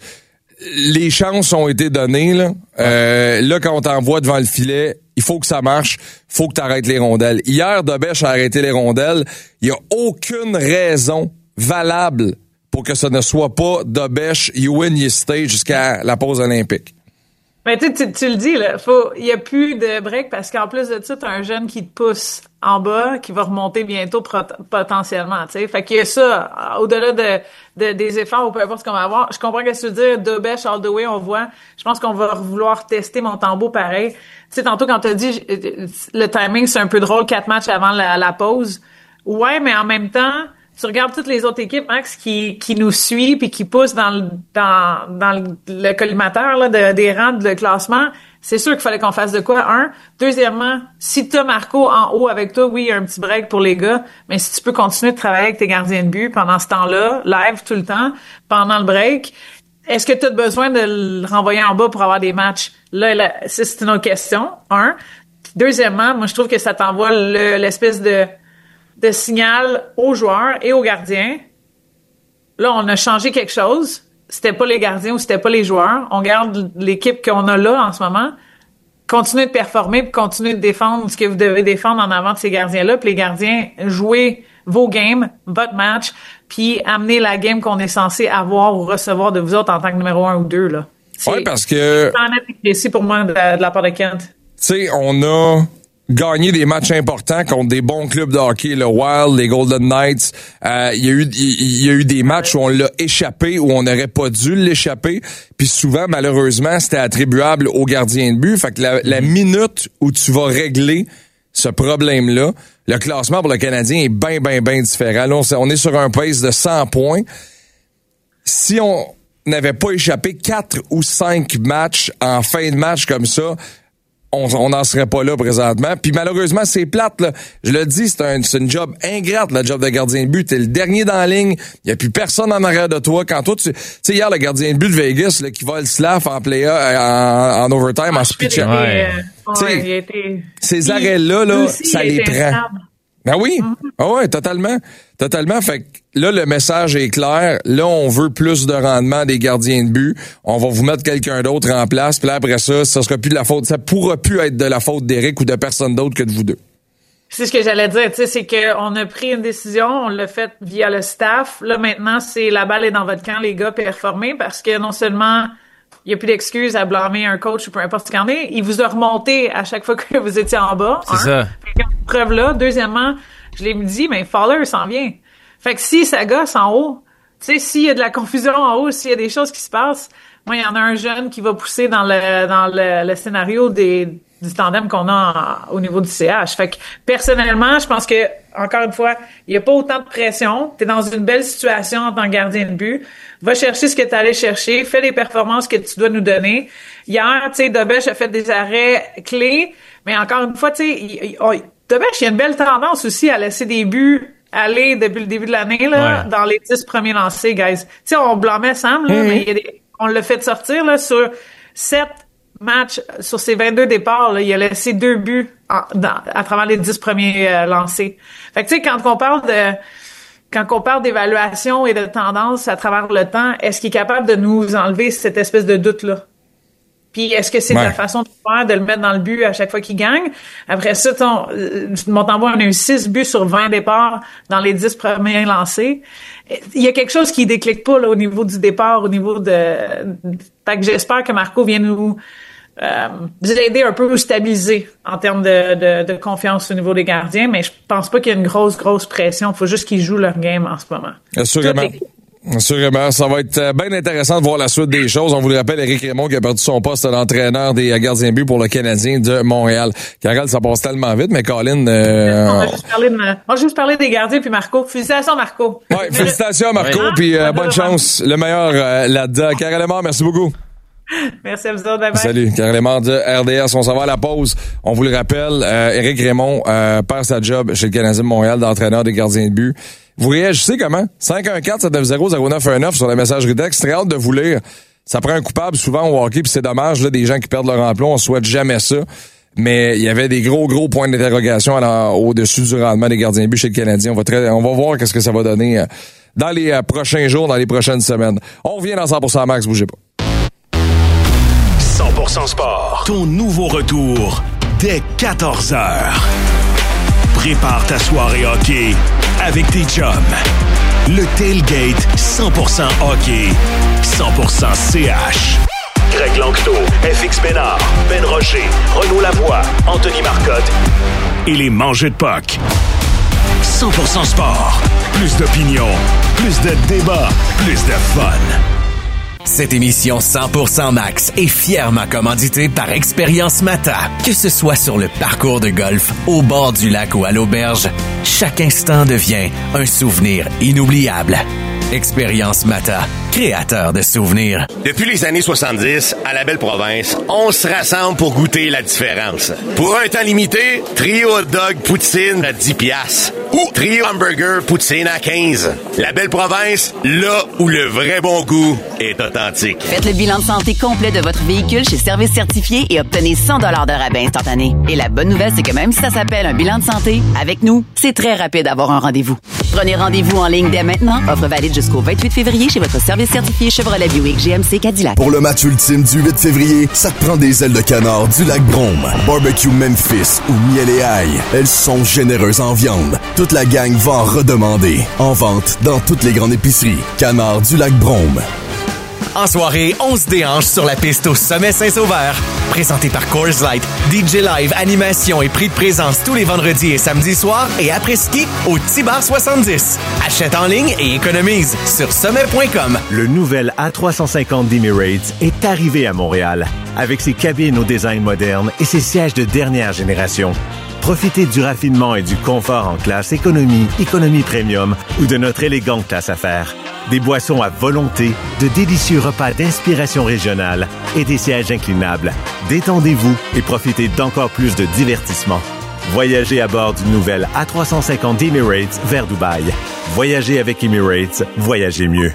Les chances ont été données, là. Euh, là, quand on t'envoie devant le filet, il faut que ça marche. Faut que tu arrêtes les rondelles. Hier, Dobèche a arrêté les rondelles. Il y a aucune raison valable pour que ce ne soit pas Dobèche, you win, you stay jusqu'à la pause olympique. Mais tu, tu, tu le dis, là, faut, il y a plus de break parce qu'en plus de ça, t'as un jeune qui te pousse en bas, qui va remonter bientôt pot- potentiellement, tu sais. Fait qu'il y a ça, au-delà de, de, des efforts ou peu importe ce qu'on va avoir. Je comprends ce que tu veux dire, Dobèche, all the way, on voit. Je pense qu'on va vouloir tester Montembeault pareil. Tu sais, tantôt quand t'as dit, le timing, c'est un peu drôle, quatre matchs avant la, la pause. Ouais, mais en même temps, tu regardes toutes les autres équipes, Max, qui, qui nous suivent puis qui poussent dans le, dans, dans le, le collimateur, là, de, des rangs de classement. C'est sûr qu'il fallait qu'on fasse de quoi, un. Deuxièmement, si t'as Marco en haut avec toi, oui, il y a un petit break pour les gars, mais si tu peux continuer de travailler avec tes gardiens de but pendant ce temps-là, live tout le temps, pendant le break, est-ce que tu as besoin de le renvoyer en bas pour avoir des matchs? Là, là ça, c'est une autre question, un. Deuxièmement, moi, je trouve que ça t'envoie le, l'espèce de de signal aux joueurs et aux gardiens. Là, on a changé quelque chose. C'était pas les gardiens ou c'était pas les joueurs. On garde l'équipe qu'on a là en ce moment. Continuez de performer puis continuez de défendre ce que vous devez défendre en avant de ces gardiens-là. Puis les gardiens, jouez vos games, votre match, puis amenez la game qu'on est censé avoir ou recevoir de vous autres en tant que numéro un ou deux, là. Oui, parce que... C'est ici pour moi de la, de la part de Kent. Tu sais, on a... gagner des matchs importants contre des bons clubs de hockey, le Wild, les Golden Knights. Euh, il y a eu, il y a eu des matchs où on l'a échappé, où on n'aurait pas dû l'échapper. Puis souvent, malheureusement, c'était attribuable aux gardiens de but. Fait que la, la minute où tu vas régler ce problème-là, le classement pour le Canadien est bien, bien, bien différent. Là, on, on est sur un pace de cent points. Si on n'avait pas échappé quatre ou cinq matchs en fin de match comme ça, on n'en serait pas là présentement. Puis malheureusement, c'est plate, là. Je le dis, c'est, un, c'est une job ingrate, le job de gardien de but. T'es le dernier dans la ligne. Il n'y a plus personne en arrière de toi. Quand toi, tu sais, hier, le gardien de but de Vegas, là, qui va le slap en play en, en overtime, ah, en speechant. Ouais. Ouais, il a été... Ces arrêts-là, là, ça les prend. Stable. Ben oui. Mm-hmm. Ah ouais, totalement. Totalement. Fait que là, le message est clair. Là, on veut plus de rendement des gardiens de but. On va vous mettre quelqu'un d'autre en place. Puis là, après ça, ça sera plus de la faute. Ça pourra plus être de la faute d'Éric ou de personne d'autre que de vous deux. C'est ce que j'allais dire. Tu sais, c'est qu'on a pris une décision. On l'a fait via le staff. Là, maintenant, c'est la balle est dans votre camp, les gars, performer. Parce que non seulement il n'y a plus d'excuses à blâmer un coach ou peu importe ce qu'il en est, il vous a remonté à chaque fois que vous étiez en bas. C'est hein? ça. Preuve là. Deuxièmement, je l'ai dit, mais Fowler s'en vient. Fait que si ça gosse en haut, tu sais, s'il y a de la confusion en haut, s'il y a des choses qui se passent, moi, il y en a un jeune qui va pousser dans le dans le, le scénario des du tandem qu'on a en, au niveau du C H. Fait que personnellement, je pense que encore une fois, il y a pas autant de pression. T'es dans une belle situation en tant que gardien de but. Va chercher ce que t'es allé chercher, fais les performances que tu dois nous donner. Hier, tu sais, Dobèche a fait des arrêts clés, mais encore une fois, tu sais, il, il, il, Dobèche, il y a une belle tendance aussi à laisser des buts aller depuis le début de l'année là, ouais. dans les dix premiers lancers, guys. Tu sais, on blâmait Sam, là, mmh. mais il y a des, on l'a fait sortir là sur sept matchs, sur ses vingt-deux départs, là, il a laissé deux buts en, dans, à travers les dix premiers euh, lancers. Fait que tu sais, quand on parle de quand on parle d'évaluation et de tendance à travers le temps, est-ce qu'il est capable de nous enlever cette espèce de doute-là? Puis est-ce que c'est ouais. la façon de faire, de le mettre dans le but à chaque fois qu'il gagne? Après ça, ton, Montembourg a eu six buts sur vingt départs dans les dix premiers lancés. Il y a quelque chose qui déclique pas là, au niveau du départ, au niveau de... Fait que j'espère que Marco vient nous euh, aider un peu ou stabiliser en termes de, de, de confiance au niveau des gardiens, mais je pense pas qu'il y ait une grosse, grosse pression. Il faut juste qu'ils jouent leur game en ce moment. Assurément. Assurément, ça va être bien intéressant de voir la suite des choses. On vous le rappelle, Éric Raymond qui a perdu son poste d'entraîneur des gardiens de but pour le Canadien de Montréal. Carole, ça passe tellement vite, mais Colin... Euh, on, a juste parlé de, on a juste parlé des gardiens puis Marco. Félicitations, Marco. Oui, félicitations, Marco, oui. puis euh, bonne chance. Le meilleur euh, là-dedans. Carole Lemar, merci beaucoup. Merci à vous autres. Bye bye. Salut, Carole Lemar de R D S. On s'en va à la pause. On vous le rappelle, euh, Éric Raymond euh, perd sa job chez le Canadien de Montréal d'entraîneur des gardiens de but. Vous réagissez comment? cinq un quatre sept neuf zéro zéro neuf un neuf sur la messagerie texte. Très hâte de vous lire. Ça prend un coupable souvent au hockey, puis c'est dommage, là, des gens qui perdent leur emploi. On souhaite jamais ça. Mais il y avait des gros, gros points d'interrogation alors, au-dessus du rendement des gardiens de but chez le Canadien. On va, très, on va voir qu'est-ce que ça va donner euh, dans les euh, prochains jours, dans les prochaines semaines. On revient dans cent pour cent Max, bougez pas. cent pour cent Sport, ton nouveau retour dès quatorze heures. Prépare ta soirée hockey avec tes chums. Le Tailgate cent pour cent hockey, cent pour cent C H. Greg Lanctot, F X Bénard, Ben Rocher, Renaud Lavoie, Anthony Marcotte et les mangeux de puck. cent pour cent Sport. Plus d'opinion, plus de débats, plus de fun. Cette émission cent pour cent Max est fièrement commanditée par Expérience Mata. Que ce soit sur le parcours de golf, au bord du lac ou à l'auberge, chaque instant devient un souvenir inoubliable. Expérience Mata, créateur de souvenirs. Depuis les années soixante-dix, à la belle province, on se rassemble pour goûter la différence. Pour un temps limité, trio hot dog poutine à dix piastres ou trio hamburger poutine à quinze. La belle province, là où le vrai bon goût est authentique. Faites le bilan de santé complet de votre véhicule chez Service Certifié et obtenez cent dollars de rabais instantané. Et la bonne nouvelle, c'est que même si ça s'appelle un bilan de santé, avec nous, c'est très rapide d'avoir un rendez-vous. Prenez rendez-vous en ligne dès maintenant. Offre valide jusqu'au vingt-huit février chez votre service certifié Chevrolet Buick G M C Cadillac. Pour le match ultime du huit février, ça te prend des ailes de canard du lac Brome, barbecue Memphis ou miel et ail. Elles sont généreuses en viande. Toute la gang va en redemander. En vente dans toutes les grandes épiceries. Canard du lac Brome. En soirée, on se déhanche sur la piste au Sommet Saint-Sauveur. Présenté par Coors Light, D J Live, animation et prix de présence tous les vendredis et samedis soirs et après-ski au Tibar soixante-dix. Achète en ligne et économise sur sommet point com. Le nouvel A trois cent cinquante d'Emirates est arrivé à Montréal avec ses cabines au design moderne et ses sièges de dernière génération. Profitez du raffinement et du confort en classe économie, économie premium ou de notre élégante classe affaires. Des boissons à volonté, de délicieux repas d'inspiration régionale et des sièges inclinables. Détendez-vous et profitez d'encore plus de divertissement. Voyagez à bord du nouvel A trois cent cinquante d'Emirates vers Dubaï. Voyagez avec Emirates, voyagez mieux.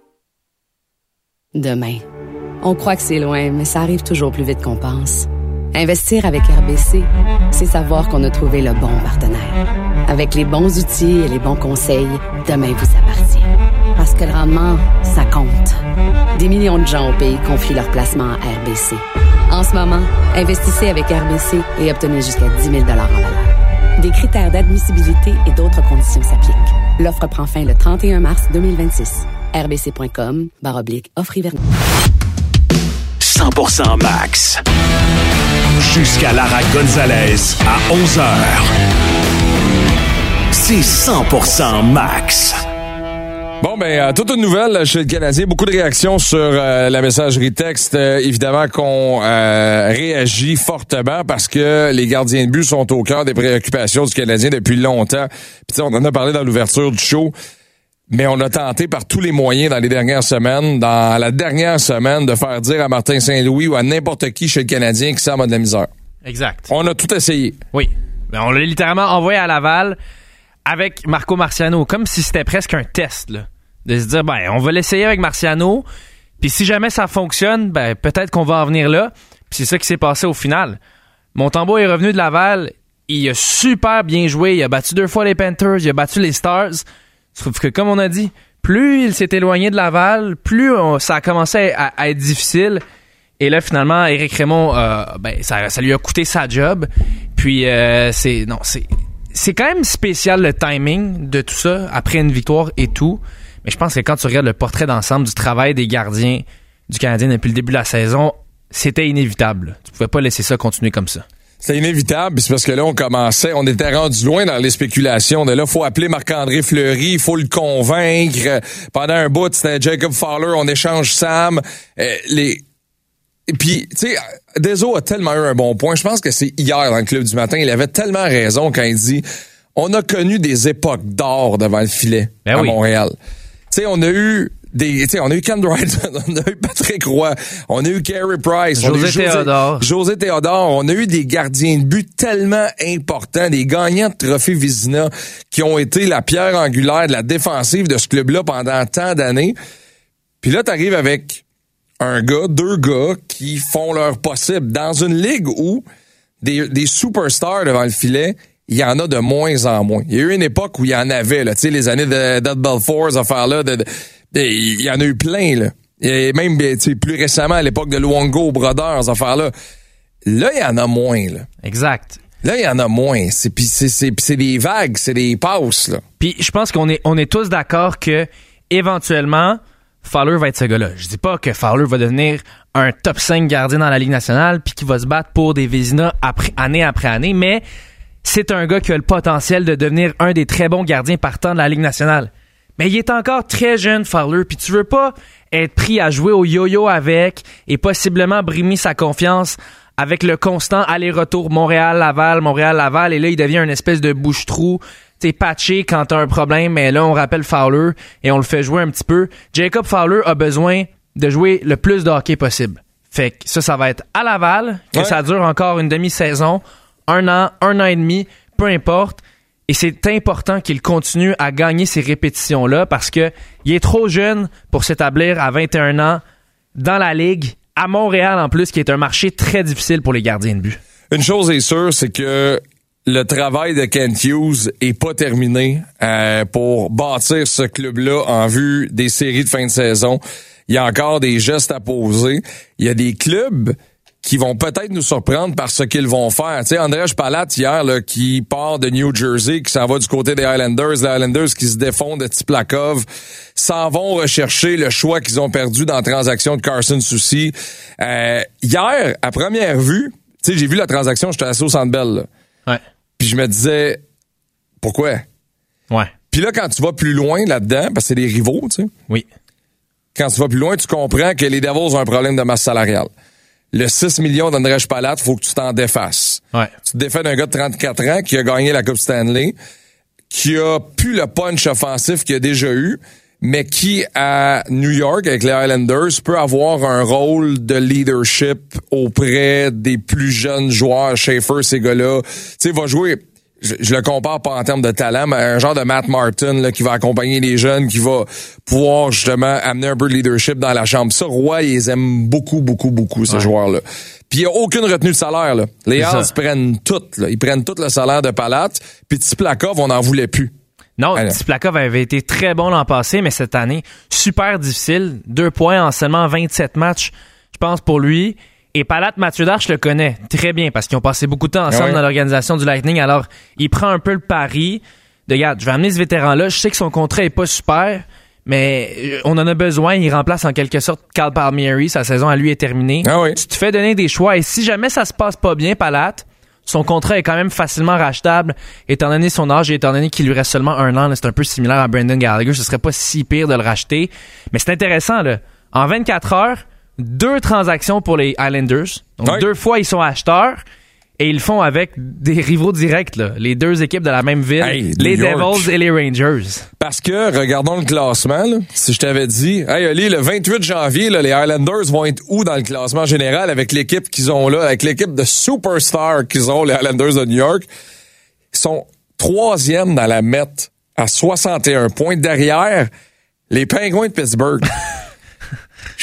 Demain. On croit que c'est loin, mais ça arrive toujours plus vite qu'on pense. Investir avec R B C, c'est savoir qu'on a trouvé le bon partenaire. Avec les bons outils et les bons conseils, demain vous appartient. Parce que le rendement, ça compte. Des millions de gens au pays confient leur placement à R B C. En ce moment, investissez avec R B C et obtenez jusqu'à dix mille dollars en valeur. Des critères d'admissibilité et d'autres conditions s'appliquent. L'offre prend fin le trente et un mars deux mille vingt-six. R B C point com, barre oblique, offre hivernale. cent pour cent Max. Jusqu'à Lara Gonzalez à onze heures. C'est cent pour cent Max. Bon, ben, euh, toute une nouvelle chez le Canadien. Beaucoup de réactions sur euh, la messagerie texte. Euh, évidemment qu'on euh, réagit fortement parce que les gardiens de but sont au cœur des préoccupations du Canadien depuis longtemps. Puis on en a parlé dans l'ouverture du show. Mais on a tenté par tous les moyens dans les dernières semaines, dans la dernière semaine, de faire dire à Martin Saint-Louis ou à n'importe qui chez le Canadien qui semble de la misère. Exact. On a tout essayé. Oui. Ben, on l'a littéralement envoyé à Laval avec Marco Marciano, comme si c'était presque un test, là. De se dire, ben, on va l'essayer avec Marciano, puis si jamais ça fonctionne, ben, peut-être qu'on va en venir là. Puis c'est ça qui s'est passé au final. Montembeault est revenu de Laval, il a super bien joué, il a battu deux fois les Panthers, il a battu les Stars. Sauf que, comme on a dit, plus il s'est éloigné de Laval, plus on, ça a commencé à, à être difficile. Et là, finalement, Éric Raymond, euh, ben, ça, ça lui a coûté sa job. Puis, euh, c'est, non, c'est, c'est quand même spécial le timing de tout ça, après une victoire et tout. Mais je pense que quand tu regardes le portrait d'ensemble du travail des gardiens du Canadien depuis le début de la saison, c'était inévitable. Tu pouvais pas laisser ça continuer comme ça. C'était inévitable, puis c'est parce que là, on commençait, on était rendu loin dans les spéculations. De là, faut appeler Marc-André Fleury, il faut le convaincre. Pendant un bout, c'était Jacob Fowler, on échange Sam. Euh, les... Et puis, tu sais, Deso a tellement eu un bon point. Je pense que c'est hier dans le Club du Matin, il avait tellement raison quand il dit « On a connu des époques d'or devant le filet ben à oui. Montréal. » Tu sais, on a eu des, tu sais, on a eu Ken Dryden, on a eu Patrick Roy, on a eu Carey Price, José on a eu Théodore. José, José Théodore, on a eu des gardiens de but tellement importants, des gagnants de trophée Vizina qui ont été la pierre angulaire de la défensive de ce club-là pendant tant d'années. Puis là, t'arrives avec un gars, deux gars qui font leur possible dans une ligue où des, des superstars devant le filet, il y en a de moins en moins. Il y a eu une époque où il y en avait, là, tu sais, les années de Dud Belfour, ces affaires-là, de, de, de, il y en a eu plein, là. Et même, tu sais, plus récemment, à l'époque de Luongo, Brodeur, ces affaires-là. Là, il y en a moins, là. Exact. Là, il y en a moins. C'est, pis c'est, c'est, pis c'est des vagues, c'est des passes, là. Puis je pense qu'on est, on est tous d'accord que, éventuellement, Fowler va être ce gars-là. Je dis pas que Fowler va devenir un top cinq gardien dans la Ligue nationale puis qu'il va se battre pour des Vézina après, année après année, mais c'est un gars qui a le potentiel de devenir un des très bons gardiens partants de la Ligue nationale. Mais il est encore très jeune, Fowler, puis tu veux pas être pris à jouer au yo-yo avec et possiblement brimer sa confiance avec le constant aller-retour Montréal-Laval, Montréal-Laval, et là, il devient une espèce de bouche-trou. T'es patché quand t'as un problème, mais là, on rappelle Fowler et on le fait jouer un petit peu. Jacob Fowler a besoin de jouer le plus de hockey possible. Fait que ça, ça va être à Laval, que ouais. ça dure encore une demi-saison, un an, un an et demi, peu importe. Et c'est important qu'il continue à gagner ces répétitions-là parce que il est trop jeune pour s'établir à vingt et un ans dans la Ligue, à Montréal en plus, qui est un marché très difficile pour les gardiens de but. Une chose est sûre, c'est que le travail de Kent Hughes est pas terminé euh, pour bâtir ce club-là en vue des séries de fin de saison. Il y a encore des gestes à poser. Il y a des clubs qui vont peut-être nous surprendre par ce qu'ils vont faire. Tu sais, Andrej Palat, hier, là, qui part de New Jersey, qui s'en va du côté des Islanders, les Islanders qui se défont de Tiplakov, s'en vont rechercher le choix qu'ils ont perdu dans la transaction de Carson Soucy. Euh, hier, à première vue, tu sais, j'ai vu la transaction, j'étais assis au Centre Bell, là. Ouais. Puis je me disais, pourquoi? Ouais. Puis là, quand tu vas plus loin là-dedans, parce que c'est des rivaux, tu sais. Oui. Quand tu vas plus loin, tu comprends que les Devils ont un problème de masse salariale. Le six millions d'Andrej Palat, faut que tu t'en défasses. Ouais. Tu te défais d'un gars de trente-quatre ans qui a gagné la Coupe Stanley, qui a plus le punch offensif qu'il a déjà eu, mais qui, à New York, avec les Islanders, peut avoir un rôle de leadership auprès des plus jeunes joueurs. Schaefer, ces gars-là. Tu sais, va jouer, je, je le compare pas en termes de talent, mais un genre de Matt Martin, là, qui va accompagner les jeunes, qui va pouvoir, justement, amener un peu de leadership dans la chambre. Ça, Roy, ils les aiment beaucoup, beaucoup, beaucoup, ces ouais. joueurs-là. Puis il n'y a aucune retenue de salaire, là. Les Halles prennent tout, là. Ils prennent tout le salaire de Palat, puis Tiplakov, on n'en voulait plus. Non, Tiplakov avait été très bon l'an passé, mais cette année, super difficile. Deux points en seulement vingt-sept matchs, je pense, pour lui. Et Palat, Mathieu Darche, je le connais très bien parce qu'ils ont passé beaucoup de temps ensemble ouais. dans l'organisation du Lightning. Alors, il prend un peu le pari de, regarde, je vais amener ce vétéran-là. Je sais que son contrat est pas super, mais on en a besoin. Il remplace en quelque sorte Cal Palmieri. Sa saison à lui est terminée. Ah oui. Tu te fais donner des choix. Et si jamais ça se passe pas bien, Palat, son contrat est quand même facilement rachetable, étant donné son âge et étant donné qu'il lui reste seulement un an. Là, c'est un peu similaire à Brendan Gallagher. Ce serait pas si pire de le racheter. Mais c'est intéressant, là. En vingt-quatre heures, deux transactions pour les Islanders. Donc, oui. deux fois, ils sont acheteurs. Et ils le font avec des rivaux directs, là. Les deux équipes de la même ville. Hey, les New York. Devils et les Rangers. Parce que, regardons le classement, là. Si je t'avais dit, hey, Ali, le vingt-huit janvier, là, les Islanders vont être où dans le classement général avec l'équipe qu'ils ont là, avec l'équipe de superstars qu'ils ont, les Islanders de New York? Ils sont troisième dans la mette à soixante et un points derrière les Penguins de Pittsburgh. Je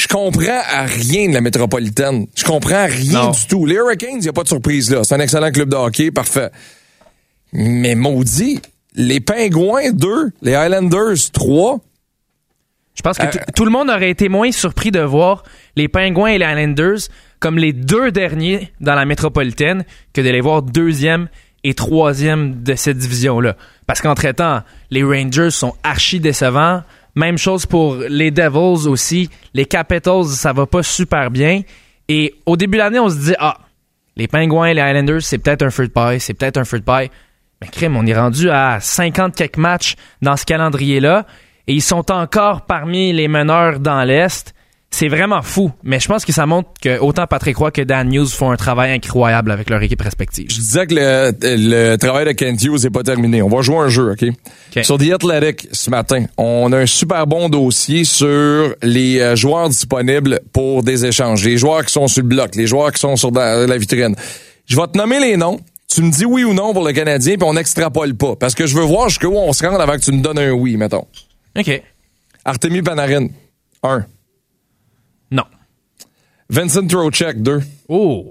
je comprends à rien de la métropolitaine. Je comprends rien non. du tout. Les Hurricanes, il n'y a pas de surprise là. C'est un excellent club de hockey, parfait. Mais maudit, les Pingouins, deux. Les Islanders, trois. Je pense que euh, t- tout le monde aurait été moins surpris de voir les Pingouins et les Islanders comme les deux derniers dans la métropolitaine que de les voir deuxième et troisième de cette division-là. Parce qu'entre-temps, les Rangers sont archi décevants. Même chose pour les Devils aussi. Les Capitals, ça va pas super bien. Et au début de l'année, on se dit, ah, les Pingouins et les Islanders, c'est peut-être un fruit pie, c'est peut-être un fruit pie. Mais crème, on est rendu à cinquante quelques matchs dans ce calendrier-là. Et ils sont encore parmi les meneurs dans l'Est. C'est vraiment fou. Mais je pense que ça montre que autant Patrick Roy que Dan Hughes font un travail incroyable avec leur équipe respective. Je disais que le, le travail de Kent Hughes n'est pas terminé. On va jouer un jeu, OK? okay. Sur The Athletic, ce matin, on a un super bon dossier sur les joueurs disponibles pour des échanges. Les joueurs qui sont sur le bloc, les joueurs qui sont sur la vitrine. Je vais te nommer les noms. Tu me dis oui ou non pour le Canadien, puis on n'extrapole pas. Parce que je veux voir jusqu'où on se rend avant que tu me donnes un oui, mettons. OK. Artemi Panarin, un. Non. Vincent Trocheck, deux. Oh.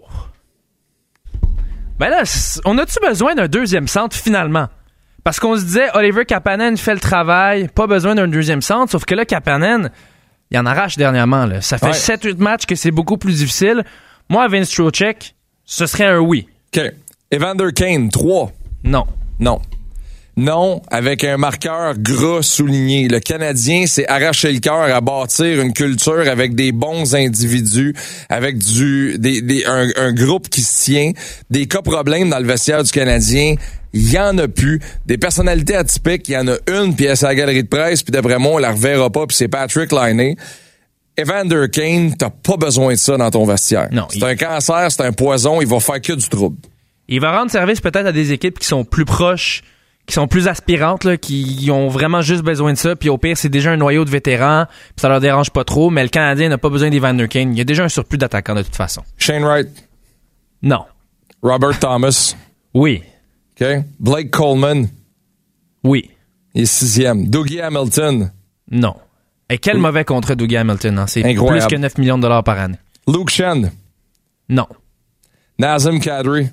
Ben là, on a-tu besoin d'un deuxième centre, finalement? Parce qu'on se disait, Oliver Kapanen fait le travail, pas besoin d'un deuxième centre, sauf que là, Kapanen, il en arrache dernièrement. Là. Ça fait ouais. sept huit matchs que c'est beaucoup plus difficile. Moi, Vince Trocheck, ce serait un oui. OK. Evander Kane, trois. Non. Non. Non, avec un marqueur gras souligné. Le Canadien s'est arraché le cœur à bâtir une culture avec des bons individus, avec du des, des un, un groupe qui se tient. Des cas problèmes dans le vestiaire du Canadien, il y en a plus. Des personnalités atypiques, il y en a une, puis elle c'est à la galerie de presse, puis d'après moi, on la reverra pas, puis c'est Patrick Laine. Evander Kane, t'as pas besoin de ça dans ton vestiaire. Non, c'est il... un cancer, c'est un poison, il va faire que du trouble. Il va rendre service peut-être à des équipes qui sont plus proches, qui sont plus aspirantes, là, qui ont vraiment juste besoin de ça, puis au pire, c'est déjà un noyau de vétérans, puis ça leur dérange pas trop, mais le Canadien n'a pas besoin d'Evander Kane. Il y a déjà un surplus d'attaquants de toute façon. Shane Wright? Non. Robert Thomas? Oui. OK. Blake Coleman? Oui. Il est sixième. Dougie Hamilton? Non. Et quel oui. mauvais contrat Dougie Hamilton, hein? C'est incroyable. Plus que neuf millions de dollars par année. Luke Shen? Non. Nazem Kadri?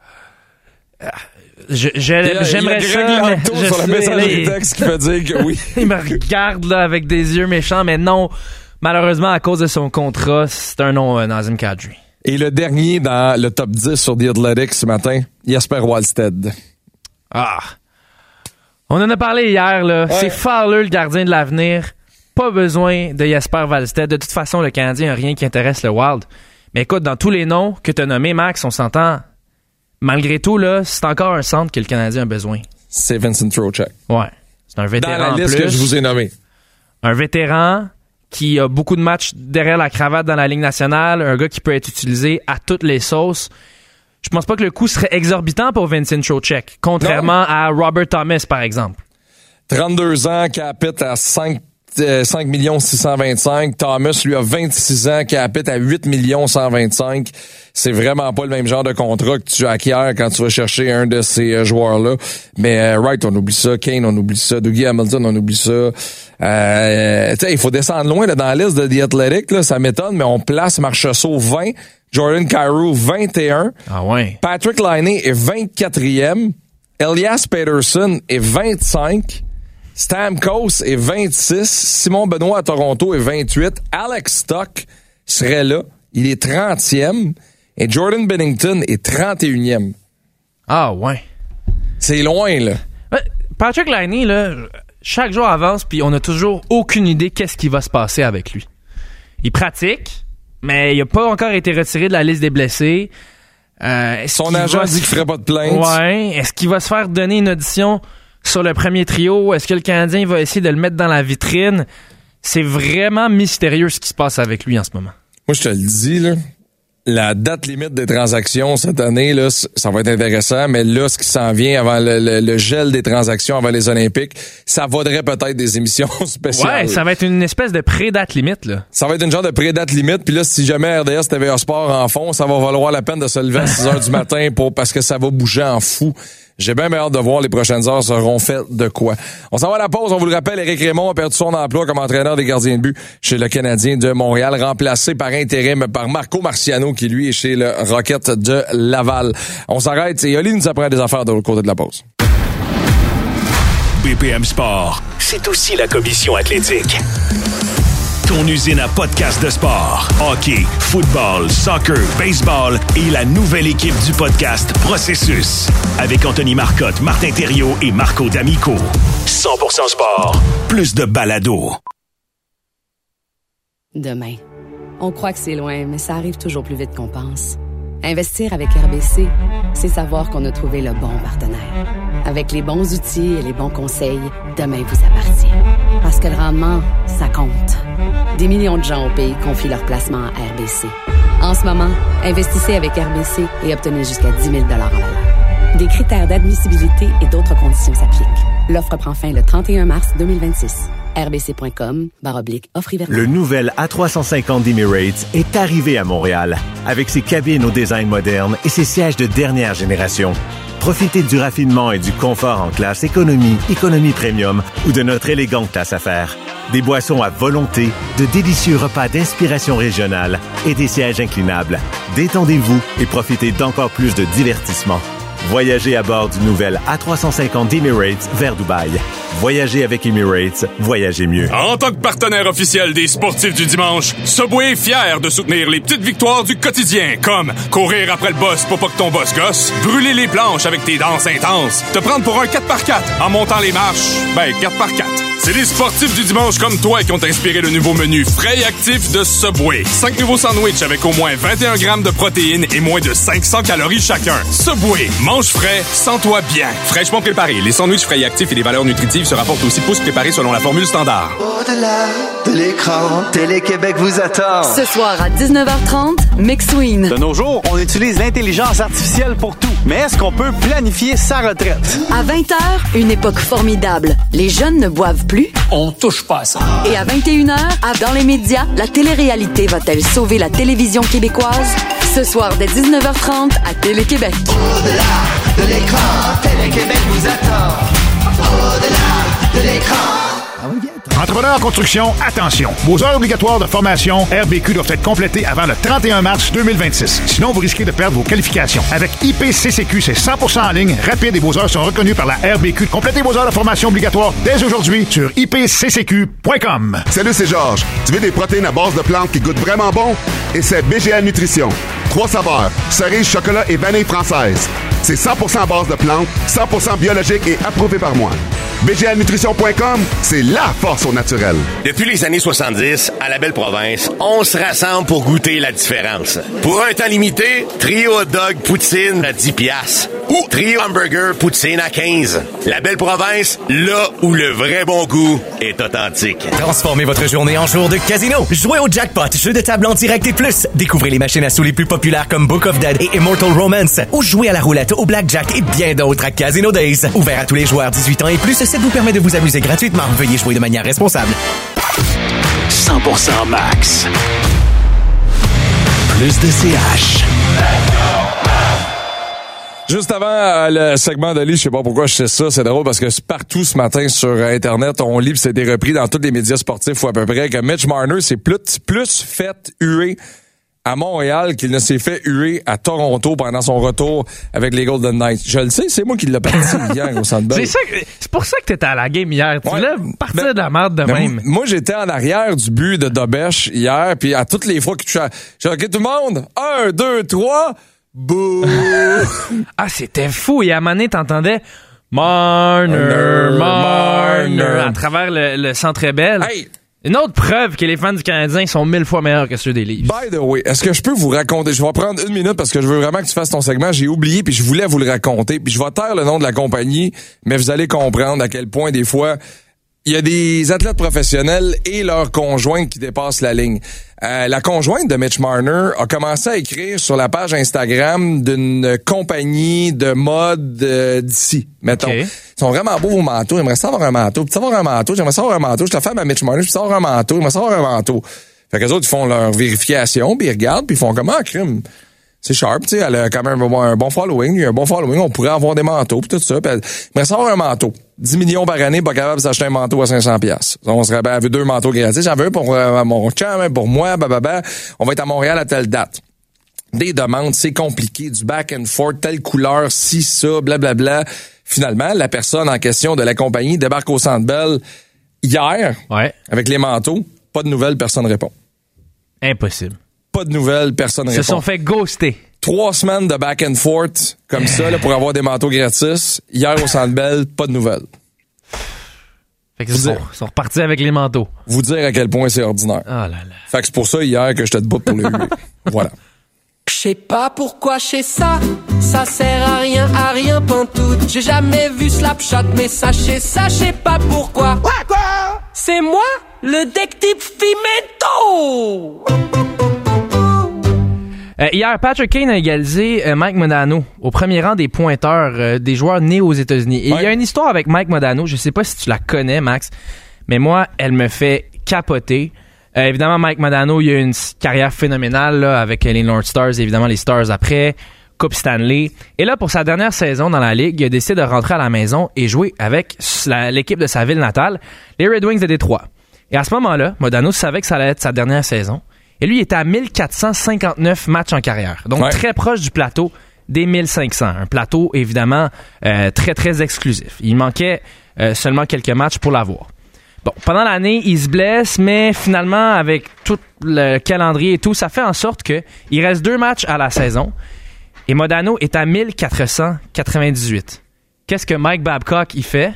Ah. Je, je, j'aimerais il y a ça, mais je sur sais, le message là, du texte qui veut dire que oui. Il me regarde là avec des yeux méchants, mais non. Malheureusement, à cause de son contrat, c'est un nom, euh, Nazem Kadri. Et le dernier dans le top dix sur The Athletic ce matin, Jesper Wallstedt. Ah. On en a parlé hier, là. Ouais. C'est Fowler, le gardien de l'avenir. Pas besoin de Jesper Wallstedt. De toute façon, le Canadien n'a rien qui intéresse le Wild. Mais écoute, dans tous les noms que tu as nommés, Max, on s'entend... Malgré tout, là, c'est encore un centre que le Canadien a besoin. C'est Vincent Trocheck. Ouais. C'est un vétéran. Dans la liste plus, que je vous ai nommé. Un vétéran qui a beaucoup de matchs derrière la cravate dans la Ligue nationale. Un gars qui peut être utilisé à toutes les sauces. Je pense pas que le coût serait exorbitant pour Vincent Trocheck. Contrairement non. à Robert Thomas, par exemple. trente-deux ans, capite à cinq millions six cent vingt-cinq. Thomas, lui, a vingt-six ans, capite à huit millions cent vingt-cinq. C'est vraiment pas le même genre de contrat que tu acquiers quand tu vas chercher un de ces euh, joueurs-là. Mais euh, Wright, on oublie ça. Kane, on oublie ça. Dougie Hamilton, on oublie ça. Euh, il faut descendre loin là, dans la liste de The Athletic. Là, ça m'étonne, mais on place Marchessault vingt. Jordan Kyrou, vingt et un. Ah ouais. Patrick Laine est vingt-quatrième. Elias Pettersson est vingt-cinq. Stamkos est vingt-six. Simon Benoît à Toronto est vingt-huit. Alex Stock serait là. Il est trentième. Et Jordan Binnington est trente et unième. Ah, ouais. C'est loin, là. Patrick Laine, là, chaque jour avance, puis on n'a toujours aucune idée qu'est-ce qui va se passer avec lui. Il pratique, mais il n'a pas encore été retiré de la liste des blessés. Euh, Son agent va... dit qu'il ne ferait pas de plainte. Ouais. Est-ce qu'il va se faire donner une audition sur le premier trio? Est-ce que le Canadien va essayer de le mettre dans la vitrine? C'est vraiment mystérieux ce qui se passe avec lui en ce moment. Moi, je te le dis, là, la date limite des transactions cette année, là, ça va être intéressant, mais là, ce qui s'en vient avant le, le, le gel des transactions avant les Olympiques, ça vaudrait peut-être des émissions spéciales. Ouais, ça va être une espèce de pré-date limite, là. Ça va être une genre de pré-date limite, puis là, si jamais R D S T V A Sport en fond, ça va valoir la peine de se lever à six heures du matin pour parce que ça va bouger en fou. J'ai bien hâte de voir les prochaines heures seront faites de quoi. On s'en va à la pause. On vous le rappelle, Éric Raymond a perdu son emploi comme entraîneur des gardiens de but chez le Canadien de Montréal, remplacé par intérim par Marco Marciano, qui lui est chez le Rocket de Laval. On s'arrête et Oli nous apprend des affaires de l'autre côté de la pause. B P M Sport, c'est aussi la commission athlétique. Ton usine à podcast de sport. Hockey, football, soccer, baseball et la nouvelle équipe du podcast Processus. Avec Anthony Marcotte, Martin Thériault et Marco D'Amico. cent pour cent sport. Plus de balado. Demain. On croit que c'est loin, mais ça arrive toujours plus vite qu'on pense. Investir avec R B C, c'est savoir qu'on a trouvé le bon partenaire. Avec les bons outils et les bons conseils, demain vous appartient. Parce que le rendement, ça compte. Des millions de gens au pays confient leur placement à R B C. En ce moment, investissez avec R B C et obtenez jusqu'à dix mille dollars en valeur. Des critères d'admissibilité et d'autres conditions s'appliquent. L'offre prend fin le trente et un mars deux mille vingt-six. R B C point com, barre oblique, offre hivernale. Le nouvel A trois cent cinquante d'Emirates est arrivé à Montréal. Avec ses cabines au design moderne et ses sièges de dernière génération. Profitez du raffinement et du confort en classe économie, économie premium ou de notre élégante classe affaires. Des boissons à volonté, de délicieux repas d'inspiration régionale et des sièges inclinables. Détendez-vous et profitez d'encore plus de divertissement. Voyagez à bord du nouvel A trois cent cinquante d'Emirates vers Dubaï. Voyagez avec Emirates, voyagez mieux. En tant que partenaire officiel des sportifs du dimanche, Subway est fier de soutenir les petites victoires du quotidien, comme courir après le boss pour pas que ton boss gosse, brûler les planches avec tes danses intenses, te prendre pour un quatre par quatre en montant les marches, ben quatre par quatre. C'est les sportifs du dimanche comme toi qui ont inspiré le nouveau menu frais et actif de Subway. Cinq nouveaux sandwichs avec au moins vingt et un grammes de protéines et moins de cinq cents calories chacun. Subway, mange frais, sens-toi bien. Fraîchement préparé, les sandwichs frais et actifs et les valeurs nutritives se rapportent aussi pouces préparés selon la formule standard. Au-delà de l'écran, Télé-Québec vous attend. Ce soir à dix-neuf heures trente, McSween. De nos jours, on utilise l'intelligence artificielle pour tout. Mais est-ce qu'on peut planifier sa retraite? À vingt heures, une époque formidable. Les jeunes ne boivent plus. On touche pas à ça. Et à vingt et une heures, à Dans les médias, la télé-réalité va-t-elle sauver la télévision québécoise? Ce soir dès dix-neuf heures trente à Télé-Québec. Au-delà de l'écran, Télé-Québec vous attend. Au-delà de l'écran. Entrepreneurs en construction, attention. Vos heures obligatoires de formation R B Q doivent être complétées avant le trente et un mars deux mille vingt-six. Sinon, vous risquez de perdre vos qualifications. Avec I P C C Q, c'est cent pour cent en ligne, rapide et vos heures sont reconnues par la R B Q. Complétez vos heures de formation obligatoires dès aujourd'hui sur I P C C Q point com. Salut, c'est Georges. Tu veux des protéines à base de plantes qui goûtent vraiment bon? Et c'est B G A Nutrition. Trois saveurs, cerise, chocolat et vanille française. C'est cent pour cent à base de plantes, cent pour cent biologique et approuvé par moi. B G A Nutrition point com, c'est la force au naturel. Depuis les années soixante-dix, à la belle province, on se rassemble pour goûter la différence. Pour un temps limité, Trio Hot Dog Poutine à dix piastres. Ou Trio Hamburger Poutine à quinze. La belle province, là où le vrai bon goût est authentique. Transformez votre journée en jour de casino. Jouez au jackpot, jeu de table en direct et plus. Découvrez les machines à sous les plus populaires comme Book of Dead et Immortal Romance. Ou jouez à la roulette, au blackjack et bien d'autres à Casino Days. Ouvert à tous les joueurs dix-huit ans et plus, ça vous permet de vous amuser gratuitement. Veuillez jouer de manière responsable. cent pour cent max. Plus de C H. Juste avant euh, le segment de Lee, je sais pas pourquoi je sais ça, c'est drôle parce que partout ce matin sur Internet, on lit, c'est des repris dans tous les médias sportifs ou à peu près, que Mitch Marner s'est plus, plus fait huer à Montréal qu'il ne s'est fait huer à Toronto pendant son retour avec les Golden Knights. Je le sais, c'est moi qui l'ai parti hier au Centre Bell. C'est ça, que, c'est pour ça que t'étais à la game hier. Tu ouais, voulais partir ben, de la merde de même. M- moi, j'étais en arrière du but de Dobèche hier, puis à toutes les fois que tu as... J'ai dit, OK, tout le monde, un, deux, trois... Bouh! Ah, c'était fou. Et à un moment donné, t'entendais Marner, Marner à travers le, le Centre Bell. Hey! Une autre preuve que les fans du Canadien sont mille fois meilleurs que ceux des Leafs. By the way, est-ce que je peux vous raconter? Je vais prendre une minute parce que je veux vraiment que tu fasses ton segment. J'ai oublié puis je voulais vous le raconter. Puis je vais taire le nom de la compagnie, mais vous allez comprendre à quel point des fois il y a des athlètes professionnels et leurs conjointes qui dépassent la ligne. Euh, la conjointe de Mitch Marner a commencé à écrire sur la page Instagram d'une compagnie de mode euh, d'ici, mettons. Okay. Ils sont vraiment beaux vos manteaux. J'aimerais savoir un manteau. Puis savoir un manteau. J'aimerais savoir un manteau. Je te fais à Mitch Marner. Je savoir un manteau. J'aimerais savoir un manteau. Fait qu'eux autres, ils font leur vérification, puis ils regardent, puis ils font comment, crime? c'est sharp, tu sais, elle a quand même un bon following, il y a un bon following, on pourrait avoir des manteaux pis tout ça. Pis elle, mais ça avoir un manteau. dix millions par année, pas capable de s'acheter un manteau à cinq cents piastres. On serait ben, elle veut deux manteaux gratis. J'en veux un pour euh, mon chum, pour moi, bababa. On va être à Montréal à telle date. Des demandes, c'est compliqué, du back and forth, telle couleur, ci, ça, blablabla. Finalement, la personne en question de la compagnie débarque au Centre Bell hier, ouais. avec les manteaux. Pas de nouvelles, personne répond. Impossible. Pas de nouvelles, personne Ils répond. Se sont fait ghoster. Trois semaines de back and forth comme ça là, pour avoir des manteaux gratis. Hier au Centre Bell, pas de nouvelles. Fait que sont, sont repartis avec les manteaux. Vous dire à quel point c'est ordinaire. Ah là là. Fait que c'est pour ça hier que j'étais debout pour les huer. Voilà. Je sais pas pourquoi je sais ça, ça sert à rien, à rien pantoute. J'ai jamais vu Slapshot, mais sachez ça, je sais pas pourquoi. Quoi, quoi? C'est moi, le détective Fimento! Euh, hier, Patrick Kane a égalisé euh, Mike Modano au premier rang des pointeurs euh, des joueurs nés aux États-Unis. Et ouais. Il y a une histoire avec Mike Modano, je sais pas si tu la connais, Max, mais moi, elle me fait capoter. Euh, évidemment, Mike Modano, il a une carrière phénoménale là, avec les North Stars, et évidemment les Stars après, Coupe Stanley. Et là, pour sa dernière saison dans la Ligue, il a décidé de rentrer à la maison et jouer avec la, l'équipe de sa ville natale, les Red Wings de Détroit. Et à ce moment-là, Modano savait que ça allait être sa dernière saison. Et lui, il était à mille quatre cent cinquante-neuf matchs en carrière. Donc, ouais. Très proche du plateau des mille cinq cents. Un plateau, évidemment, euh, très, très exclusif. Il manquait euh, seulement quelques matchs pour l'avoir. Bon, pendant l'année, il se blesse, mais finalement, avec tout le calendrier et tout, ça fait en sorte que il reste deux matchs à la saison. Et Modano est à mille quatre cent quatre-vingt-dix-huit. Qu'est-ce que Mike Babcock, il fait?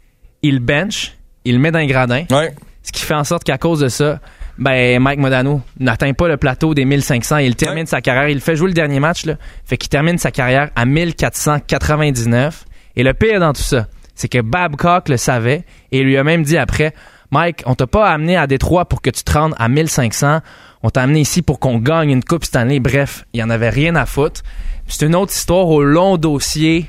Il bench, il le met dans les gradins. Ouais. Ce qui fait en sorte qu'à cause de ça, ben Mike Modano n'atteint pas le plateau des mille cinq cents. Il termine ouais. sa carrière. Il fait jouer le dernier match, là. Fait qu'il termine sa carrière à mille quatre cent quatre-vingt-dix-neuf. Et le pire dans tout ça, c'est que Babcock le savait et il lui a même dit après, Mike, on t'a pas amené à Détroit pour que tu te rendes à mille cinq cents. On t'a amené ici pour qu'on gagne une Coupe Stanley. Bref, il y en avait rien à foutre. C'est une autre histoire au long dossier.